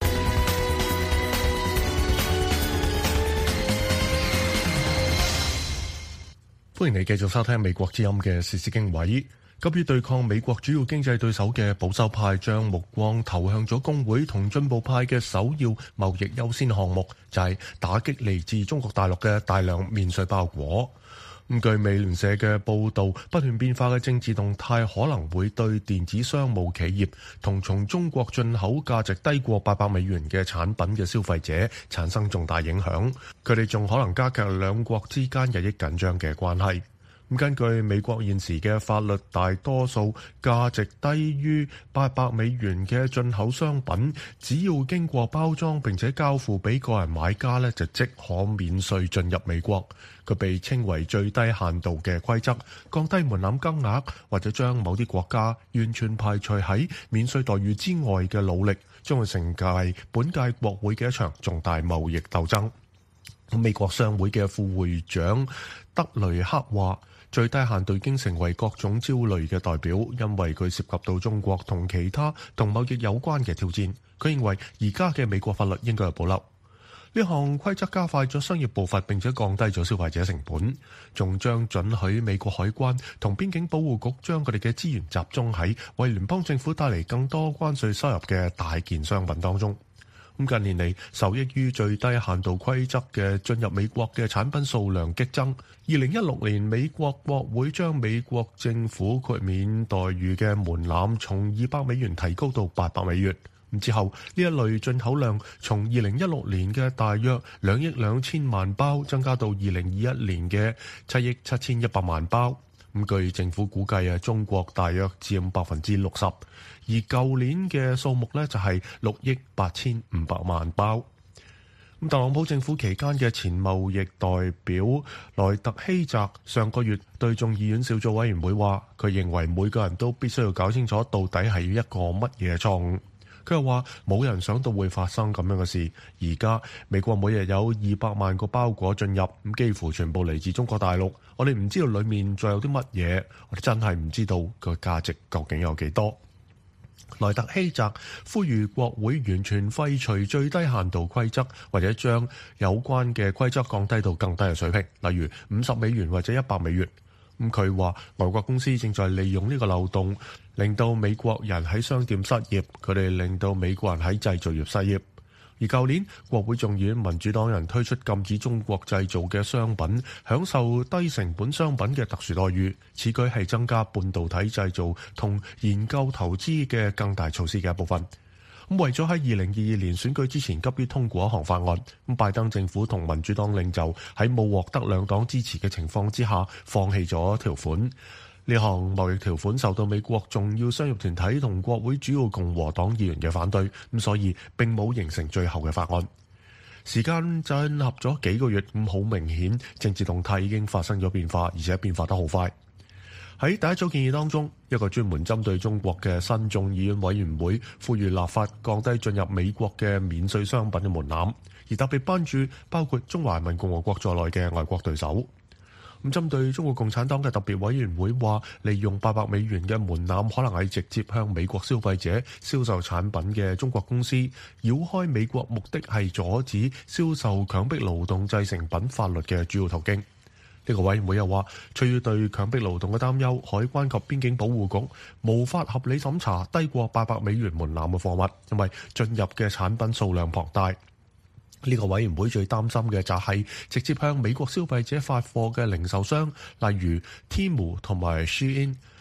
歡迎你繼續收聽美國之音嘅時事經緯。急於對抗美國主要經濟對手嘅保守派將目光投向咗工會同進步派嘅首要貿易優先項目，就係打擊嚟自中國大陸嘅大量免稅包裹。據美聯社嘅報導，不斷變化嘅政治動態可能會對電子商務企業同從中國進口價值低過800美元嘅產品嘅消費者產生重大影響，佢哋仲可能加劇兩國之間日益緊張嘅關係。根據美國現時嘅法律，大多數價值低於800美元嘅進口商品，只要經過包裝並且交付俾個人買家就即可免稅進入美國。佢被稱為最低限度嘅規則，降低門檻金額或者將某啲國家完全排除喺免稅待遇之外嘅努力，將會成為本屆國會嘅一場重大貿易鬥爭。美國商會嘅副會長德雷克話，最低限度已經成為各種焦慮嘅代表，因為佢涉及到中國同其他同貿易有關嘅挑戰。佢認為而家嘅美國法律應該有保留。呢項規則加快咗商業步伐，並且降低咗消費者成本，仲將准許美國海關同邊境保護局將佢哋嘅資源集中喺為聯邦政府帶嚟更多關稅收入嘅大件商品當中。近年嚟，受益於最低限度規則嘅進入美國嘅產品數量激增。2016年，美國國會將美國政府豁免待遇嘅門檻從200美元提高到800美元。之後，呢一類進口量從2016年嘅大約2億2千萬包增加到2021年嘅7億7100萬包。據政府估計中國大約佔60%，而舊年嘅數目就係6億8500萬包。特朗普政府期間嘅前貿易代表萊特希澤上個月對眾議院小組委員會話，佢認為每個人都必須要搞清楚到底係一個乜嘢錯誤。佢又話冇人想到會發生咁樣嘅事。而家美國每日有200萬個包裹進入，幾乎全部嚟自中國大陸。我哋唔知道裡面仲有啲乜嘢，我哋真係唔知道個價值究竟有幾多。萊特希澤呼籲國會完全廢除最低限度規則，或者將有關嘅規則降低到更低嘅水平，例如50美元或者100美元。佢話外國公司正在利用呢個漏洞，令到美國人喺商店失業，佢哋令到美國人喺製造業失業。而舊年國會眾議院民主黨人推出禁止中國製造嘅商品享受低成本商品嘅特殊待遇，此舉係增加半導體製造同研究投資嘅更大措施嘅一部分。為咗喺2022年選舉之前急於通過一項法案，拜登政府同民主黨領袖喺冇獲得兩黨支持嘅情況之下，放棄咗條款。呢項貿易條款受到美國重要商業團體同國會主要共和黨議員嘅反對，所以並冇形成最後嘅法案。時間進合咗幾個月，好明顯政治動態已經發生咗變化，而且變化得好快。喺第一組建議當中，一個專門針對中國嘅新眾議院委員會呼籲立法降低進入美國嘅免稅商品嘅門檻，而特別關注包括中華人民共和國在內嘅外國對手。針對中國共產黨嘅特別委員會話，利用800美元嘅門檻可能係直接向美國消費者銷售產品嘅中國公司繞開美國，目的係阻止銷售強迫勞動製成品法律嘅主要途徑。呢個委員會又話，出於對強迫勞動嘅擔憂，海關及邊境保護局無法合理審查低過800美元門檻嘅貨物，因為進入嘅產品數量龐大。呢個委員會最擔心嘅就係直接向美國消費者發貨嘅零售商，例如 Temu 同埋 Shein，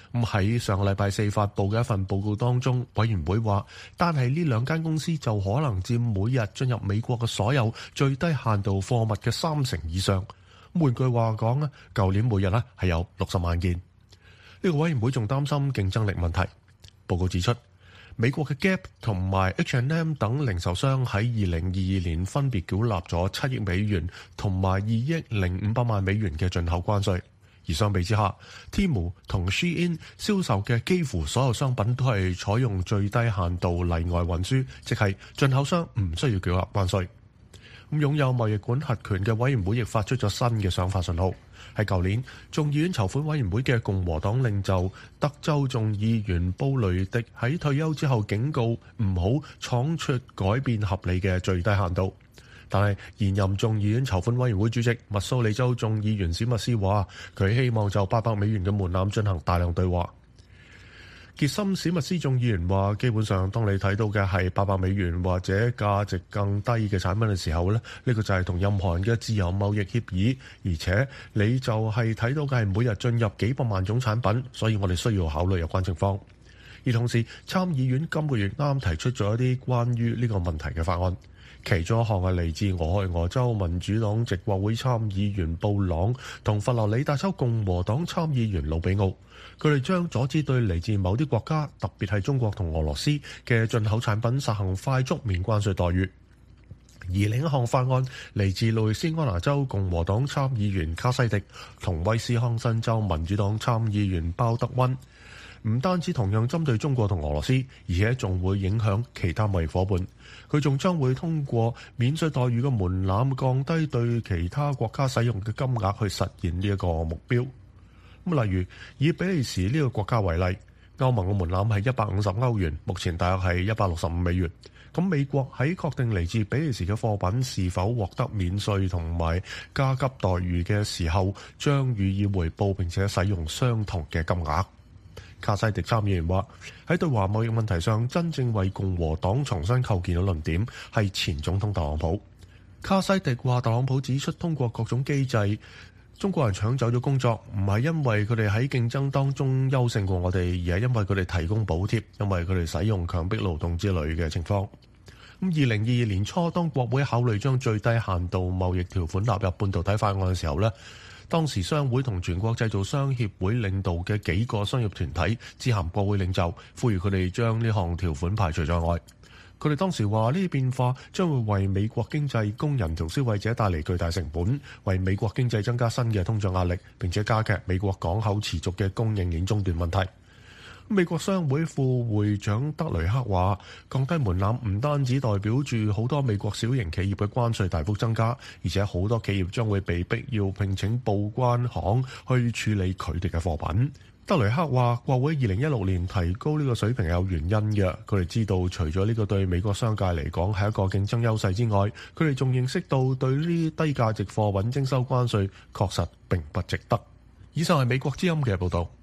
喺上個禮拜四發布嘅一份報告當中，委員會話，單係呢兩間公司就可能佔每日進入美國嘅所有最低限度貨物嘅30%以上。換句話講咧，舊年每日咧係有60萬件。呢個委員會仲擔心競爭力問題。報告指出，美國嘅 Gap 同埋 H&M 等零售商喺2022年分別繳納咗7億美元同埋2億0500萬美元嘅進口關稅。而相比之下 ，Temu 同 Shein 銷售嘅幾乎所有商品都係採用最低限度例外運輸，即係進口商唔需要繳納關稅。擁有貿易管轄權嘅委員會亦發出咗新嘅想法信號。喺舊年，眾議院籌款委員會嘅共和黨領袖德州眾議員布雷迪喺退休之後警告唔好闖出改變合理嘅最低限度。但係現任眾議院籌款委員會主席密蘇里州眾議員史密斯話，佢希望就800美元嘅門檻進行大量對話。傑森史密斯眾議員話，基本上當你睇到嘅係800美元或者價值更低嘅產品嘅時候呢，呢個就係同任何人嘅自由貿易協議，而且你就係睇到嘅係每日進入幾百萬種產品，所以我哋需要考慮有關情況。而同時，參議院今個月啱提出咗一啲關於呢個問題嘅法案。其中一項係嚟自俄亥俄州民主黨籍國會參議員布朗同佛羅里達州共和黨參議員魯比奧，佢哋將阻止對嚟自某啲國家，特別係中國同俄羅斯嘅進口產品實行快速免關稅待遇。而另一項法案嚟自路易斯安那州共和黨參議員卡西迪同威斯康辛州民主黨參議員鮑德溫，唔單止同樣針對中國同俄羅斯，而且仲會影響其他貿易夥伴。佢仲將會通過免稅待遇嘅門檻，降低對其他國家使用嘅金額去實現呢一個目標。例如以比利時呢個國家為例，歐盟嘅門檻係150歐元，目前大約係165美元。咁美國喺確定嚟自比利時嘅貨品是否獲得免稅同埋加急待遇嘅時候，將予以回報並且使用相同嘅金額。卡西迪參議員話，喺對華貿易問題上，真正為共和黨重新構建嘅論點係前總統特朗普。卡西迪話，特朗普指出，通過各種機制，中國人搶走咗工作，唔係因為佢哋喺競爭當中優勝過我哋，而係因為佢哋提供補貼，因為佢哋使用強迫勞動之類嘅情況。2022年初，當國會考慮將最低限度貿易條款納入半導體法案嘅時候呢，當時商會同全國製造商協會領導嘅幾個商業團體致函國會領袖，呼籲佢哋將呢項條款排除在外。佢哋當時話，呢啲變化將會為美國經濟、工人同消費者帶嚟巨大成本，為美國經濟增加新嘅通脹壓力，並且加劇美國港口持續嘅供應鏈中斷問題。美國商會副會長德雷克話，降低門檻唔單止代表住好多美國小型企業嘅關稅大幅增加，而且好多企業將會被逼要聘請報關行去處理佢哋嘅貨品。德雷克話，國會2016年提高呢個水平係有原因嘅，佢哋知道除咗呢個對美國商界嚟講係一個競爭優勢之外，佢哋仲認識到對呢啲低價值貨品徵收關稅確實並不值得。以上係美國之音嘅報導。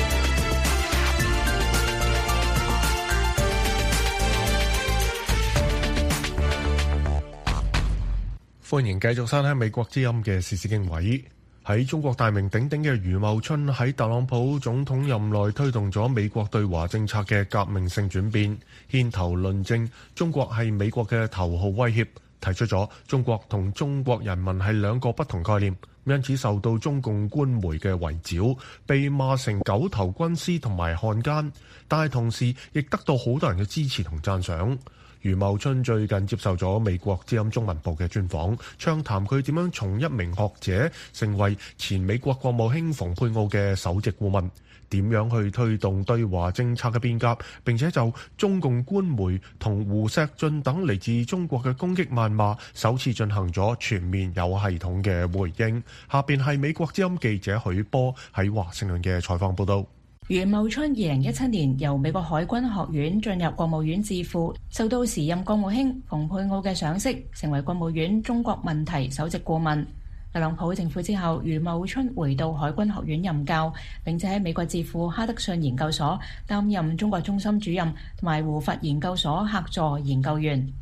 歡迎繼續收聽美國之音嘅時事經緯。喺中國大名鼎鼎嘅余茂春喺特朗普總統任內推動咗美國對華政策嘅革命性轉變，牽頭論證中國係美國嘅頭號威脅，提出咗中國同中國人民係兩個不同概念，因此受到中共官媒嘅圍剿，被罵成狗頭軍師同埋漢奸，但係同時亦得到好多人嘅支持同讚賞。余茂春最近接受咗美國之音中文部嘅專訪，暢談佢點樣從一名學者成為前美國國務卿蓬佩奧嘅首席顧問，點樣去推動對華政策嘅變革，並且就中共官媒同胡錫進等嚟自中國嘅攻擊謾罵，首次進行咗全面有系統嘅回應。下邊係美國之音記者許波喺華盛頓嘅採訪報道。 余茂春2017年由美國海軍學院進入國務院智庫，受到時任國務卿蓬佩奧嘅賞識，成為國務院中國問題首席顧問。特朗普政府之後，余茂春回到海軍學院任教，並且喺美國智庫哈德遜研究所擔任中國中心主任同埋胡佛研究所客座研究員。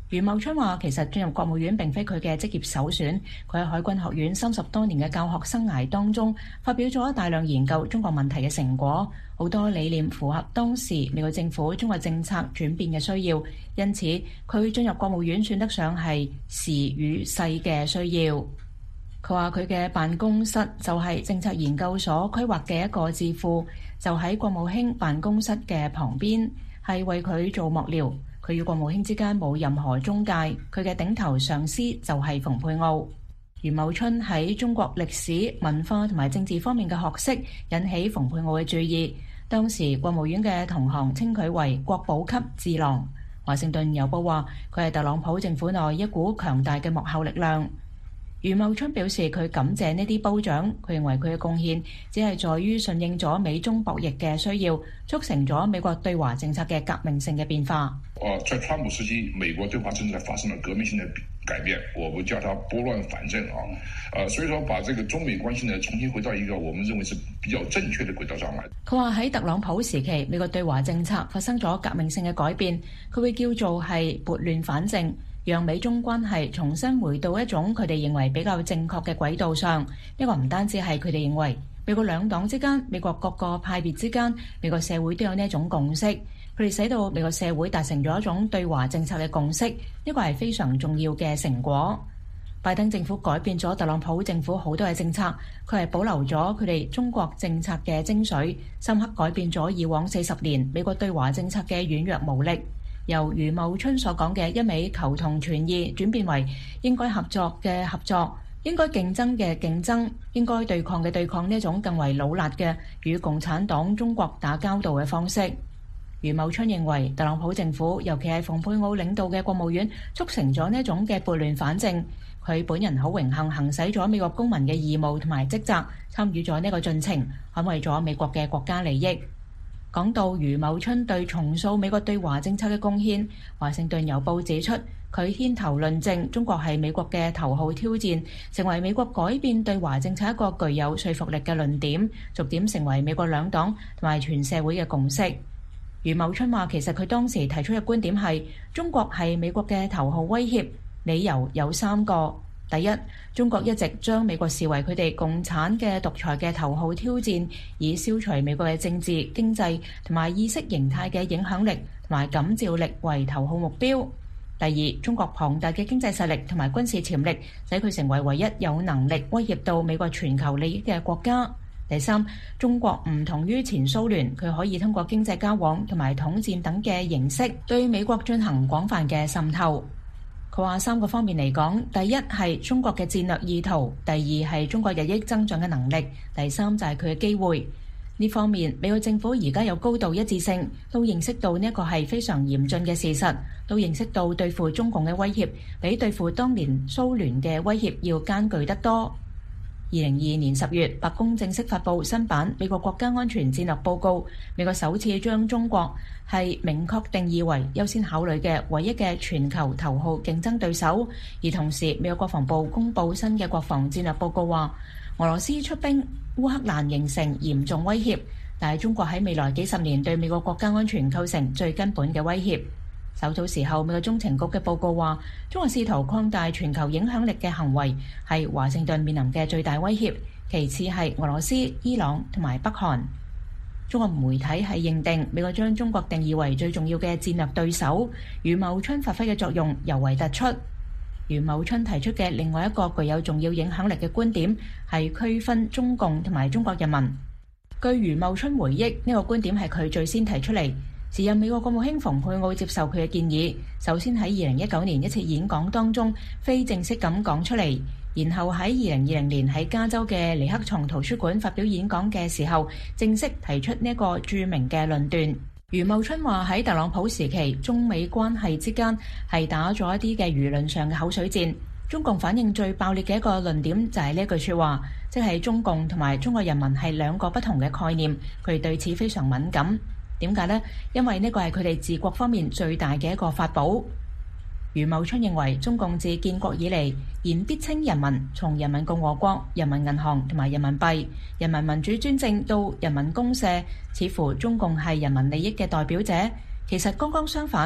余茂春話：其實進入國務院並非佢嘅職業首選，佢喺海軍學院30多年嘅教學生涯當中，發表咗大量研究中國問題嘅成果，好多理念符合當時美國政府中國政策轉變嘅需要，因此佢進入國務院算得上係時與勢嘅需要。佢話佢嘅辦公室就係政策研究所規劃嘅一個智庫，就喺國務卿辦公室嘅旁邊，係為佢做幕僚。佢與國務卿之間冇任何中介，佢嘅頂頭上司就係蓬佩奧。余茂春喺中國歷史、文化同埋政治方面嘅學識引起蓬佩奧嘅注意。當時國務院嘅同行稱佢為國寶級智囊。華盛頓郵報話佢係特朗普政府內一股強大嘅幕後力量。余茂春表示佢感謝呢啲褒獎，佢認為佢嘅貢獻只係在於順應咗美中博弈嘅需要，促成咗美國對華政策嘅革命性嘅變化。 在川普時期，美國對華政策發生了革命性的改變，我們叫它撥亂反正啊。所以說把這個中美關係呢重新回到一個我們認為是比較正確的軌道上來。 佢話喺特朗普時期，美國對華政策發生咗革命性嘅改變，佢會叫做係撥亂反正，讓美中關係重新回到一種佢哋認為比較正確嘅軌道上。呢個唔單止係佢哋認為，美國兩黨之間、美國各個派別之間、美國社會都有呢一種共識。佢哋使到美國社會達成咗一種對華政策嘅共識，呢個係非常重要嘅成果。拜登政府改變咗特朗普政府好多嘅政策，佢係保留咗佢哋中國政策嘅精髓，深刻改變咗以往40年美國對華政策嘅軟弱無力。由余茂春所講嘅一味求同存異，轉變為應該合作嘅合作，應該競爭嘅競爭，應該對抗嘅對抗，呢種更為老辣嘅與共產黨中國打交道嘅方式。余茂春認為特朗普政府，尤其係蓬佩奧領導嘅國務院，促成咗呢種嘅撥亂反正。佢本人好榮幸行使咗美國公民嘅義務同埋職責，參與咗呢個進程，捍衛咗美國嘅國家利益。講到余茂春對重塑美國對華政策嘅貢獻，華盛頓郵報指出，佢牽頭論證中國係美國嘅頭號挑戰，成為美國改變對華政策一個具有說服力嘅論點，逐漸成為美國兩黨同埋全社會嘅共識。余茂春話，其實佢當時提出嘅觀點係中國係美國嘅頭號威脅，理由有3個。第一，中國一直將美國視為佢哋共產嘅獨裁嘅頭號挑戰，以消除美國嘅政治、經濟同埋意識形態嘅影響力同埋感召力為頭號目標。第二，中國龐大嘅經濟實力同埋軍事潛力，使佢成為唯一有能力威脅到美國全球利益嘅國家。第三，中國唔同於前蘇聯，佢可以通過經濟交往同埋統戰等嘅形式，對美國進行廣泛嘅滲透。佢話3個方面嚟講，第一係中國嘅戰略意圖，第二係中國日益增長嘅能力，第三就係佢嘅機會。呢方面，美國政府而家有高度一致性，都認識到呢一個係非常嚴峻嘅事實，都認識到對付中共嘅威脅比對付當年蘇聯嘅威脅要艱巨得多。2022年10月，白宮正式發布新版美國國家安全戰略報告，美國首次將中國係明確定義為優先考慮嘅唯一嘅全球頭號競爭對手。而同時，美國國防部公布新嘅國防戰略報告話，俄羅斯出兵烏克蘭形成嚴重威脅，但係中國喺未來幾十年對美國國家安全構成最根本嘅威脅。稍早時候，美國中情局嘅報告話，中國試圖擴大全球影響力嘅行為係華盛頓面臨嘅最大威脅，其次係俄羅斯、伊朗同埋北韓。中國媒體係認定美國將中國定義為最重要嘅戰略對手，余茂春發揮嘅作用尤為突出。余茂春提出嘅另外一個具有重要影響力嘅觀點係區分中共同埋中國人民。據余茂春回憶，呢個觀點係佢最先提出嚟。時任美國國務卿蓬佩奧接受佢嘅建議，首先喺2019年一次演講當中非正式咁講出嚟，然後喺2020年喺加州嘅尼克松圖書館發表演講嘅時候，正式提出呢個著名嘅論斷。余茂春話喺特朗普時期，中美關係之間係打咗一啲嘅輿論上嘅口水戰。中共反應最爆裂嘅一個論點就係呢句說話，即係中共同埋中國人民係兩個不同嘅概念，佢哋對此非常敏感。點解呢？因為呢個係佢哋治國方面最大嘅一個法寶。余茂春認為，中共自建國以嚟，言必稱人民，從人民共和國、人民銀行同埋人民幣、人民民主專政到人民公社，似乎中共係人民利益嘅代表者。其實剛剛相反，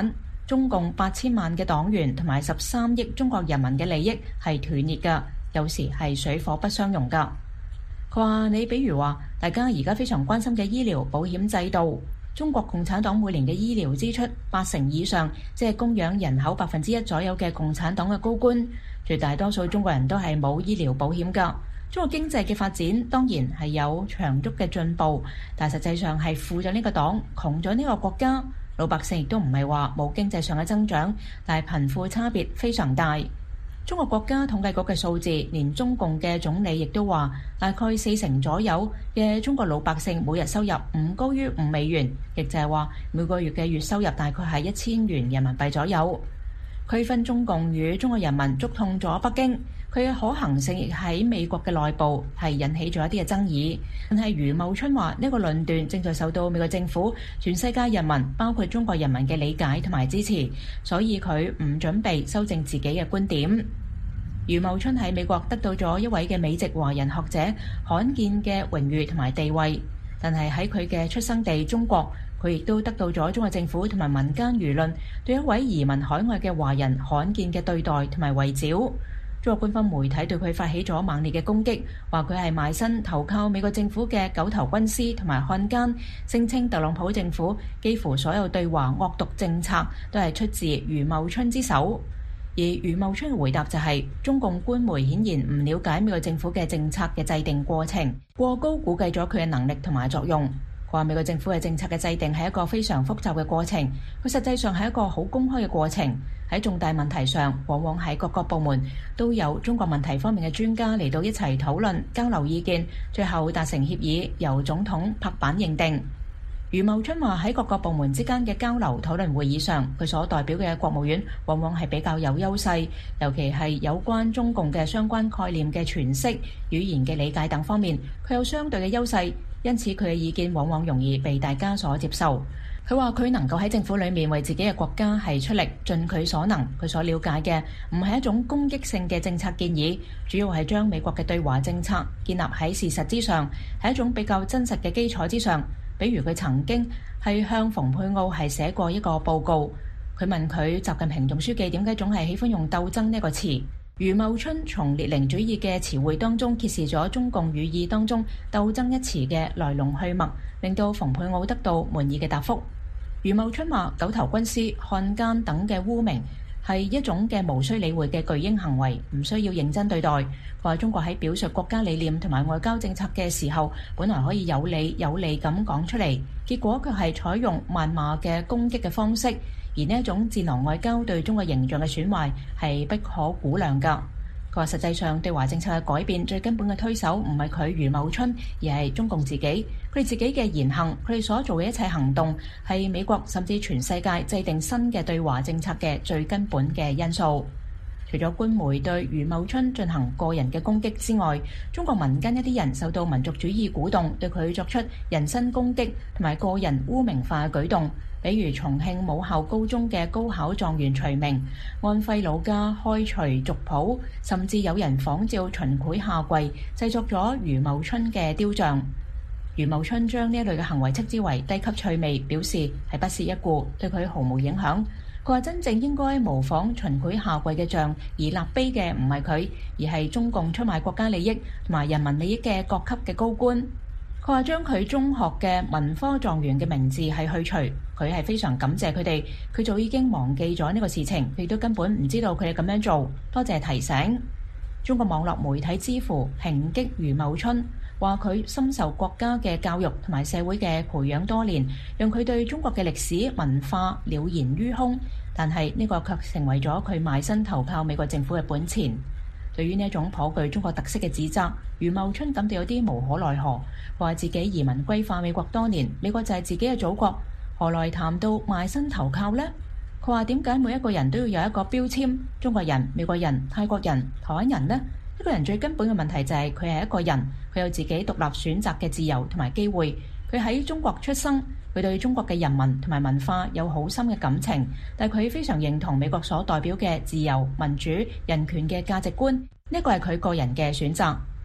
中共8000萬嘅黨員同埋13億中國人民嘅利益係斷裂㗎，有時係水火不相容㗎。佢話：你比如話，大家而家非常關心嘅醫療保險制度，中國共產黨每年嘅醫療支出80%以上，即係供養人口1%左右嘅共產黨嘅高官，絕大多數中國人都係冇醫療保險㗎。中國經濟嘅發展當然係有長足嘅進步，但實際上係富咗呢個黨，窮咗呢個國家。老百姓亦都唔係話冇經濟上嘅增長，但係貧富差別非常大。中國國家統計局嘅數字，連中共嘅總理亦都話，大概40%左右嘅中國老百姓每日收入唔高於5美元，亦就係話每個月嘅月收入大概係1000元人民幣左右。區分中共與中國人民觸痛咗北京，佢嘅可行性亦喺美國嘅內部係引起咗一啲嘅爭議。但係余茂春話呢個論斷正在受到美國政府、全世界人民包括中國人民嘅理解同埋支持，所以佢唔準備修正自己嘅觀點。余茂春喺美國得到咗一位嘅美籍華人學者罕見嘅榮譽同埋地位，但係喺佢嘅出生地中國，佢亦都得到咗中國政府同埋民間輿論對一位移民海外嘅華人罕見嘅對待同埋圍剿。中國官方媒體對佢發起咗猛烈嘅攻擊，話佢係賣身投靠美國政府嘅九頭軍師同埋漢奸，聲稱特朗普政府幾乎所有對華惡毒政策都係出自余茂春之手。而余茂春嘅回答就係，中共官媒顯然唔了解美國政府嘅政策嘅制定過程，過高估計咗佢嘅能力同埋作用。佢話美國政府嘅政策嘅制定係一個非常複雜嘅過程，佢實際上係一個好公開嘅過程。喺重大問題上，往往喺各個部門都有中國問題方面嘅專家嚟到一齊討論、交流意見，最後達成協議，由總統拍板認定。余茂春話喺各個部門之間嘅交流討論會議上，佢所代表嘅國務院往往係比較有優勢，尤其係有關中共嘅相關概念嘅詮釋、語言嘅理解等方面，佢有相對嘅優勢，因此佢嘅意見往往容易被大家所接受。佢話佢能夠喺政府裏面為自己嘅國家係出力，盡佢所能。佢所了解嘅唔係一種攻擊性嘅政策建議，主要係將美國嘅對華政策建立喺事實之上，係一種比較真實嘅基礎之上。比如佢曾經係向蓬佩奧係寫過一個報告，佢問佢習近平總書記點解總係喜歡用鬥爭呢個詞。余茂春從列寧主義嘅詞彙當中揭示咗中共語意當中鬥爭一詞嘅來龍去脈，令到蓬佩奧得到滿意嘅答覆。余茂春話九頭軍師、漢奸等嘅污名係一種嘅無需理會嘅巨嬰行為，唔需要認真對待。話中國喺表述國家理念同埋外交政策嘅時候，本來可以有理有利咁講出嚟，結果卻係採用謾罵嘅攻擊嘅方式，而呢一種戰狼外交對中國形象嘅損壞係不可估量㗎。佢話實際上對華政策嘅改變最根本嘅推手唔係佢余茂春，而係中共自己。佢哋自己嘅言行，佢哋所做嘅一切行動，係美國甚至全世界制定新嘅對華政策嘅最根本嘅因素。除咗官媒對余茂春進行個人嘅攻擊之外，中國民間一啲人受到民族主義鼓動，對佢作出人身攻擊同埋個人污名化嘅舉動。比如重慶母校高中嘅高考狀元徐明，安徽老家開除族譜，甚至有人仿照秦檜下跪，製作咗余茂春嘅雕像。余茂春將呢一類嘅行為斥之為低級趣味，表示係不屑一顧，對佢毫無影響。佢話真正應該模仿秦檜下跪嘅像而立碑嘅唔係佢，而係中共出賣國家利益同埋人民利益嘅各級嘅高官。佢話將佢中學嘅文科狀元嘅名字係去除，佢係非常感謝佢哋，佢早已經忘記咗呢個事情，佢亦都根本唔知道佢哋咁樣做，多謝提醒。中國網絡媒體知乎抨擊余茂春，話佢深受國家嘅教育同埋社會嘅培養多年，讓佢對中國嘅歷史文化了然於胸，但係呢個卻成為咗佢賣身投靠美國政府嘅本錢。對於呢一種頗具中國特色嘅指責，余茂春感到有啲無可奈何，話自己移民歸化美國多年，美國就係自己嘅祖國，何來談到賣身投靠呢？佢話點解每一個人都要有一個標籤，中國人、美國人、泰國人、台灣人呢？一個人最根本嘅問題就係佢係一個人，佢有自己獨立選擇嘅自由同埋機會，佢喺中國出生，佢對中國嘅人民同埋文化有好深嘅感情，但佢非常認同美國所代表嘅自由、民主、人權嘅價值觀，呢個係佢個人嘅選擇。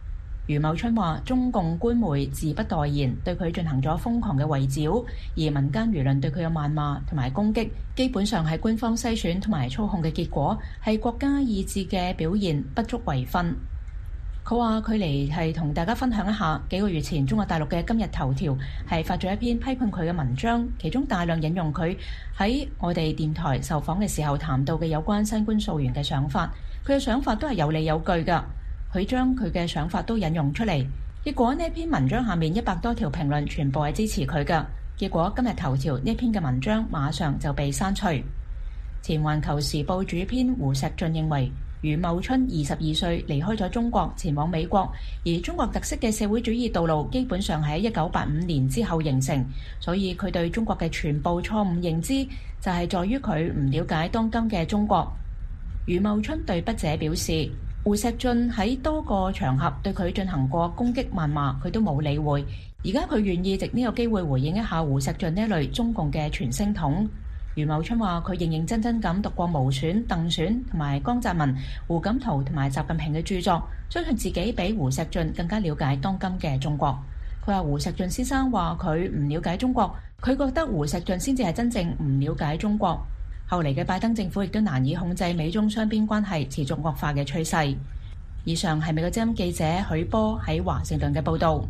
余茂春話：中共官媒自不待言，對佢進行咗瘋狂嘅圍剿，而民間輿論對佢嘅謾罵同埋攻擊，基本上係官方篩選同埋操控嘅結果，係國家意志嘅表現，不足為訓。佢話：佢嚟係同大家分享一下，幾個月前中國大陸嘅今日頭條係發咗一篇批判佢嘅文章，其中大量引用佢喺我哋電台受訪嘅時候談到嘅有關新冠溯源嘅想法。佢嘅想法都係有理有據㗎，佢將佢嘅想法都引用出嚟。結果呢篇文章下面100多條評論全部係支持佢㗎。結果今日頭條呢篇嘅文章馬上就被刪除。前環球時報主編胡錫進認為，余茂春22歲離開咗中國前往美國，而中國特色嘅社會主義道路基本上喺1985年之後形成，所以佢對中國嘅全部錯誤認知就係在於佢唔了解當今嘅中國。余茂春對筆者表示，胡錫進喺多個場合對佢進行過攻擊謾罵，佢都冇理會。而家佢願意藉呢個機會回應一下胡錫進呢類中共嘅傳聲筒。余茂春話：佢認認真真咁讀過毛選、鄧選同埋江澤民、胡錦濤同埋習近平嘅著作，相信自己比胡錫進更加了解當今嘅中國。佢話胡錫進先生話佢唔了解中國，佢覺得胡錫進先至係真正唔了解中國。後嚟嘅拜登政府亦都難以控制美中雙邊關係持續惡化嘅趨勢。以上係美國之音記者許波喺華盛頓嘅報導。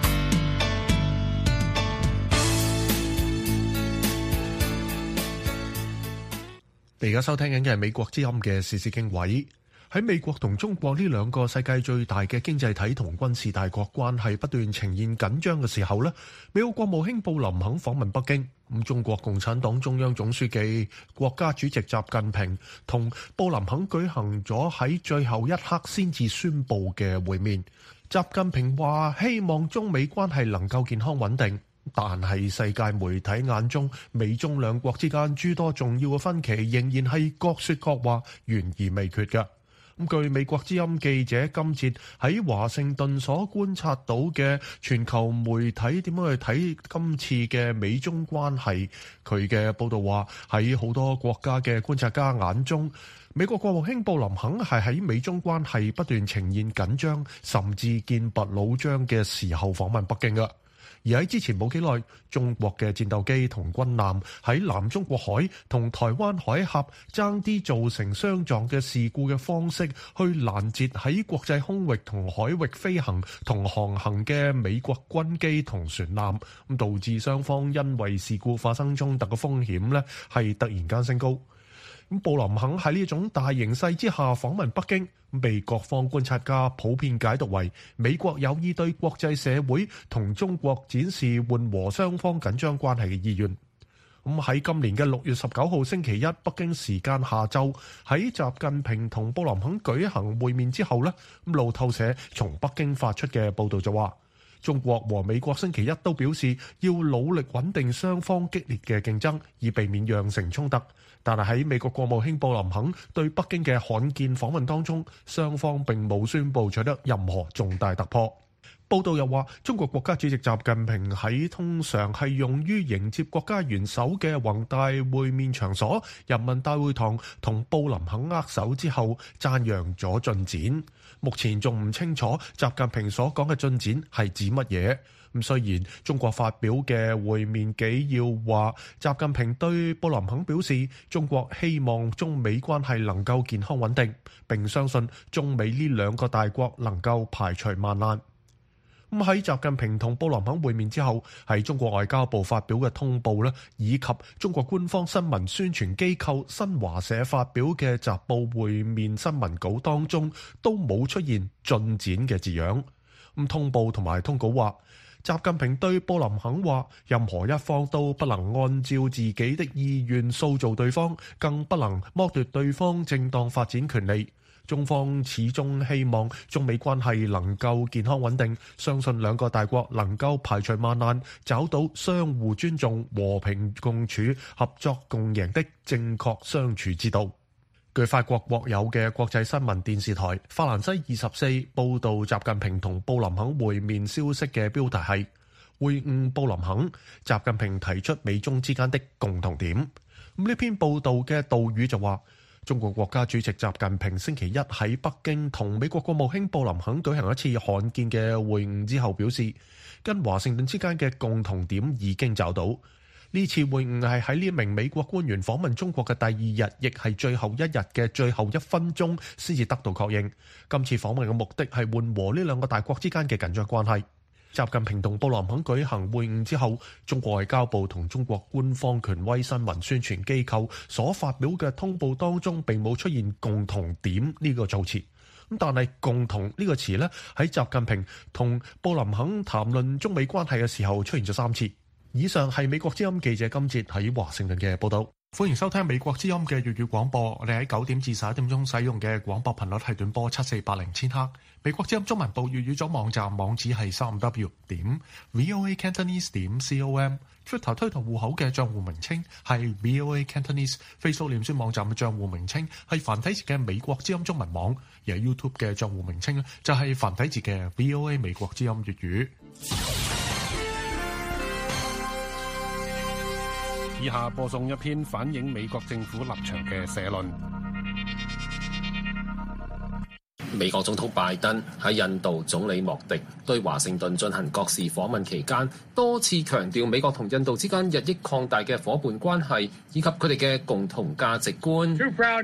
你而家收聽緊嘅係美國之音嘅時事經緯。喺美國同中國呢兩個世界最大嘅經濟體同軍事大國關係不斷呈現緊張嘅時候呢，美國國務卿布林肯訪問北京。咁中國共產黨中央總書記、國家主席習近平同布林肯舉行咗喺最後一刻先至宣佈嘅會面。習近平話希望中美關係能夠健康穩定。但係世界媒體眼中，美中兩國之間諸多重要嘅分歧仍然係各說各話，懸而未決嘅。咁據美國之音記者今節喺華盛頓所觀察到嘅全球媒體點樣去睇今次嘅美中關係，佢嘅報導話喺好多國家嘅觀察家眼中，美國國務卿布林肯係喺美中關係不斷呈現緊張甚至劍拔弩張嘅時候訪問北京嘅。而喺之前冇幾耐，中國嘅戰鬥機同軍艦喺南中國海同台灣海峽爭啲造成相撞嘅事故嘅方式，去攔截喺國際空域同海域飛行同航行嘅美國軍機同船艦，咁導致雙方因為事故發生衝突嘅風險呢係突然間升高。咁布林肯喺呢種大形勢之下訪問北京，被各方觀察家普遍解讀為美國有意對國際社會同中國展示緩和雙方緊張關係嘅意願。咁喺今年嘅6月19號星期一北京時間下晝，喺習近平同布林肯舉行會面之後呢，路透社從北京發出嘅報導就話，中國和美國星期一都表示要努力穩定雙方激烈嘅競爭，以避免釀成衝突。但係喺美國國務卿布林肯對北京嘅罕見訪問當中，雙方並冇宣佈取得任何重大突破。報道又話，中國國家主席習近平喺通常係用於迎接國家元首嘅宏大會面場所人民大會堂同布林肯握手之後，讚揚咗進展。目前仲唔清楚習近平所講嘅進展係指乜嘢。咁雖然中國發表嘅會面紀要話，習近平對布林肯表示，中國希望中美關係能夠健康穩定，並相信中美呢兩個大國能夠排除萬難。咁喺習近平同布林肯會面之後，喺中國外交部發表嘅通報咧，以及中國官方新聞宣傳機構新華社發表嘅習報會面新聞稿當中，都冇出現進展嘅字樣。咁通報同埋通稿話，習近平對布林肯話，任何一方都不能按照自己的意願塑造對方，更不能剝奪對方正當發展權利。中方始終希望中美關係能夠健康穩定，相信兩個大國能夠排除萬難，找到相互尊重、和平共處、合作共贏的正確相處之道。據法國國有嘅國際新聞電視台法蘭西24報導習近平同布林肯會面消息嘅標題係會晤布林肯，習近平提出美中之間的共同點。咁呢篇報導嘅導語就話， 中國國家主席習近平星期一喺北京同美國國務卿布林肯舉行一次罕見嘅會晤之後表示，跟華盛頓之間嘅共同點已經找到。呢次會晤係喺呢名美國官員訪問中國嘅第二日，亦係最後一日嘅最後1分鐘先至得到確認。今次訪問嘅目的係緩和呢兩個大國之間嘅緊張關係。習近平同布林肯舉行會晤之後，中國外交部同中國官方權威新聞宣傳機構所發表嘅通報當中並冇出現共同點呢個造詞。但係共同呢個詞呢，喺習近平同布林肯談論中美關係嘅時候出現咗3次。以上係美國之音記者今節喺華盛頓嘅報道。歡迎收聽美國之音嘅粵語廣播。我哋喺9點至11點鐘使用嘅廣播頻率係短波7480千赫。美國之音中文部粵語組網站網址係3w.voacantonese.com。Twitter 推特戶口嘅賬戶名稱係 VOA Cantonese。Facebook 臉書網站嘅賬戶名稱係繁體字嘅美國之音中文網。而 YouTube 嘅賬戶名稱就係繁體字嘅 VOA 美國之音粵語。 以下播送一篇反映美國政府立場嘅社論。 美國總統拜登喺印度總理莫迪對華盛頓進行國事訪問期間，多次強調美國同印度之間日益擴大嘅夥伴關係，以及佢哋嘅共同價值觀。 Two proud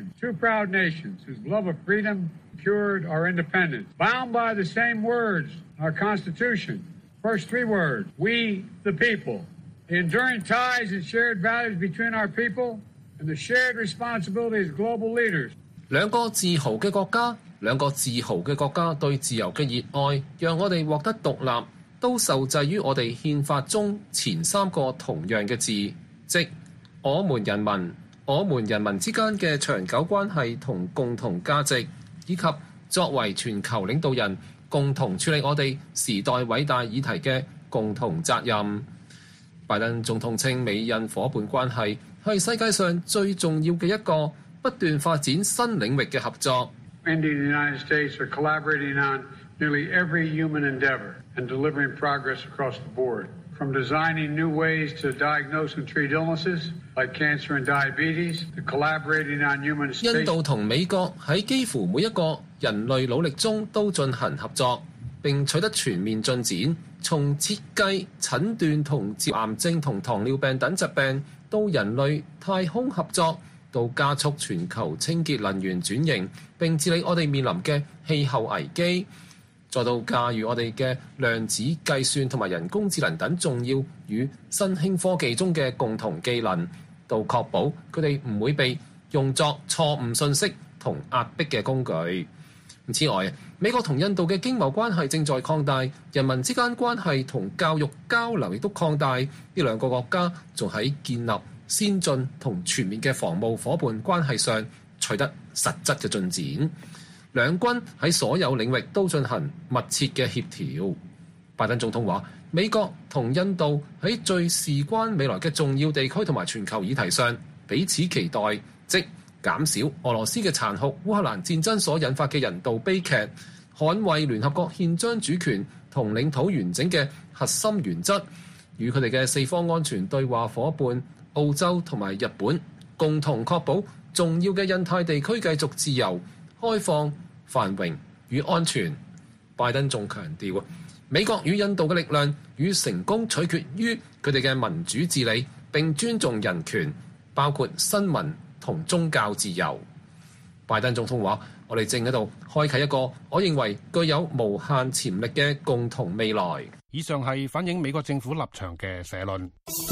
nations whose love of freedom secured our independence, bound by the same words in our Constitution. First 3 words, we the people.The enduring ties and shared values between our people and the shared responsibility as global leaders. 兩個自豪嘅國家對自由嘅熱愛，讓我哋獲得獨立，都受制於我哋憲法中前3個同樣嘅字，即我們人民之間嘅長久關係同共同價值，以及作為全球領導人共同處理我哋時代偉大議題嘅共同責任。拜登總統稱美印夥伴關係係世界上最重要嘅一個不斷發展新領域嘅合作。 India and the United States are collaborating on nearly every human endeavor and delivering progress across the board. From designing new ways to diagnose and treat illnesses like cancer and diabetes, to collaborating on human space. 印度同美國喺幾乎每一個人類努力中都進行合作，並取得全面進展。從設計、診斷同治療癌症同糖尿病等疾病，到人類太空合作，到加速全球清潔能源轉型，並治理我哋面臨嘅氣候危機，再到駕馭我哋嘅量子計算同埋人工智能等重要與新興科技中嘅共同技能，到確保佢哋唔會被用作錯誤信息同壓迫嘅工具。此外，美國同印度嘅經貿關係正在擴大，人民之間關係同教育交流亦都擴大。呢兩個國家仲喺建立先進同全面嘅防務夥伴關係上取得實質嘅進展。兩軍喺所有領域都進行密切嘅協調。拜登總統話，美國同印度喺最事關未來嘅重要地區同埋全球議題上彼此期待，即減少俄羅斯嘅殘酷烏克蘭戰爭所引發嘅人道悲劇，捍衛聯合國憲章主權同領土完整嘅核心原則，與佢哋嘅4方安全對話夥伴澳洲同埋日本共同確保重要嘅印太地區繼續自由、開放、繁榮與安全。拜登仲強調，美國與印度嘅力量與成功取決於佢哋嘅民主治理，並尊重人權，包括新聞同宗教自由。拜登總統話，我哋正喺度開啟一個我認為具有無限潛力嘅共同未來。 以上係反映美國政府立場嘅社論。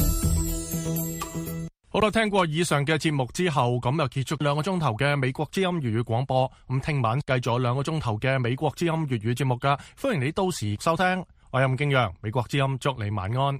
好啦，聽過以上嘅節目之後，咁又結束2個鐘頭嘅美國之音粵語廣播。咁聽晚繼續2個鐘頭嘅美國之音粵語節目噶，歡迎你到時收聽。我係任敬陽，美國之音祝你晚安。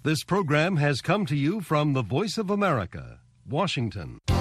This program has come to you from the Voice of America, Washington.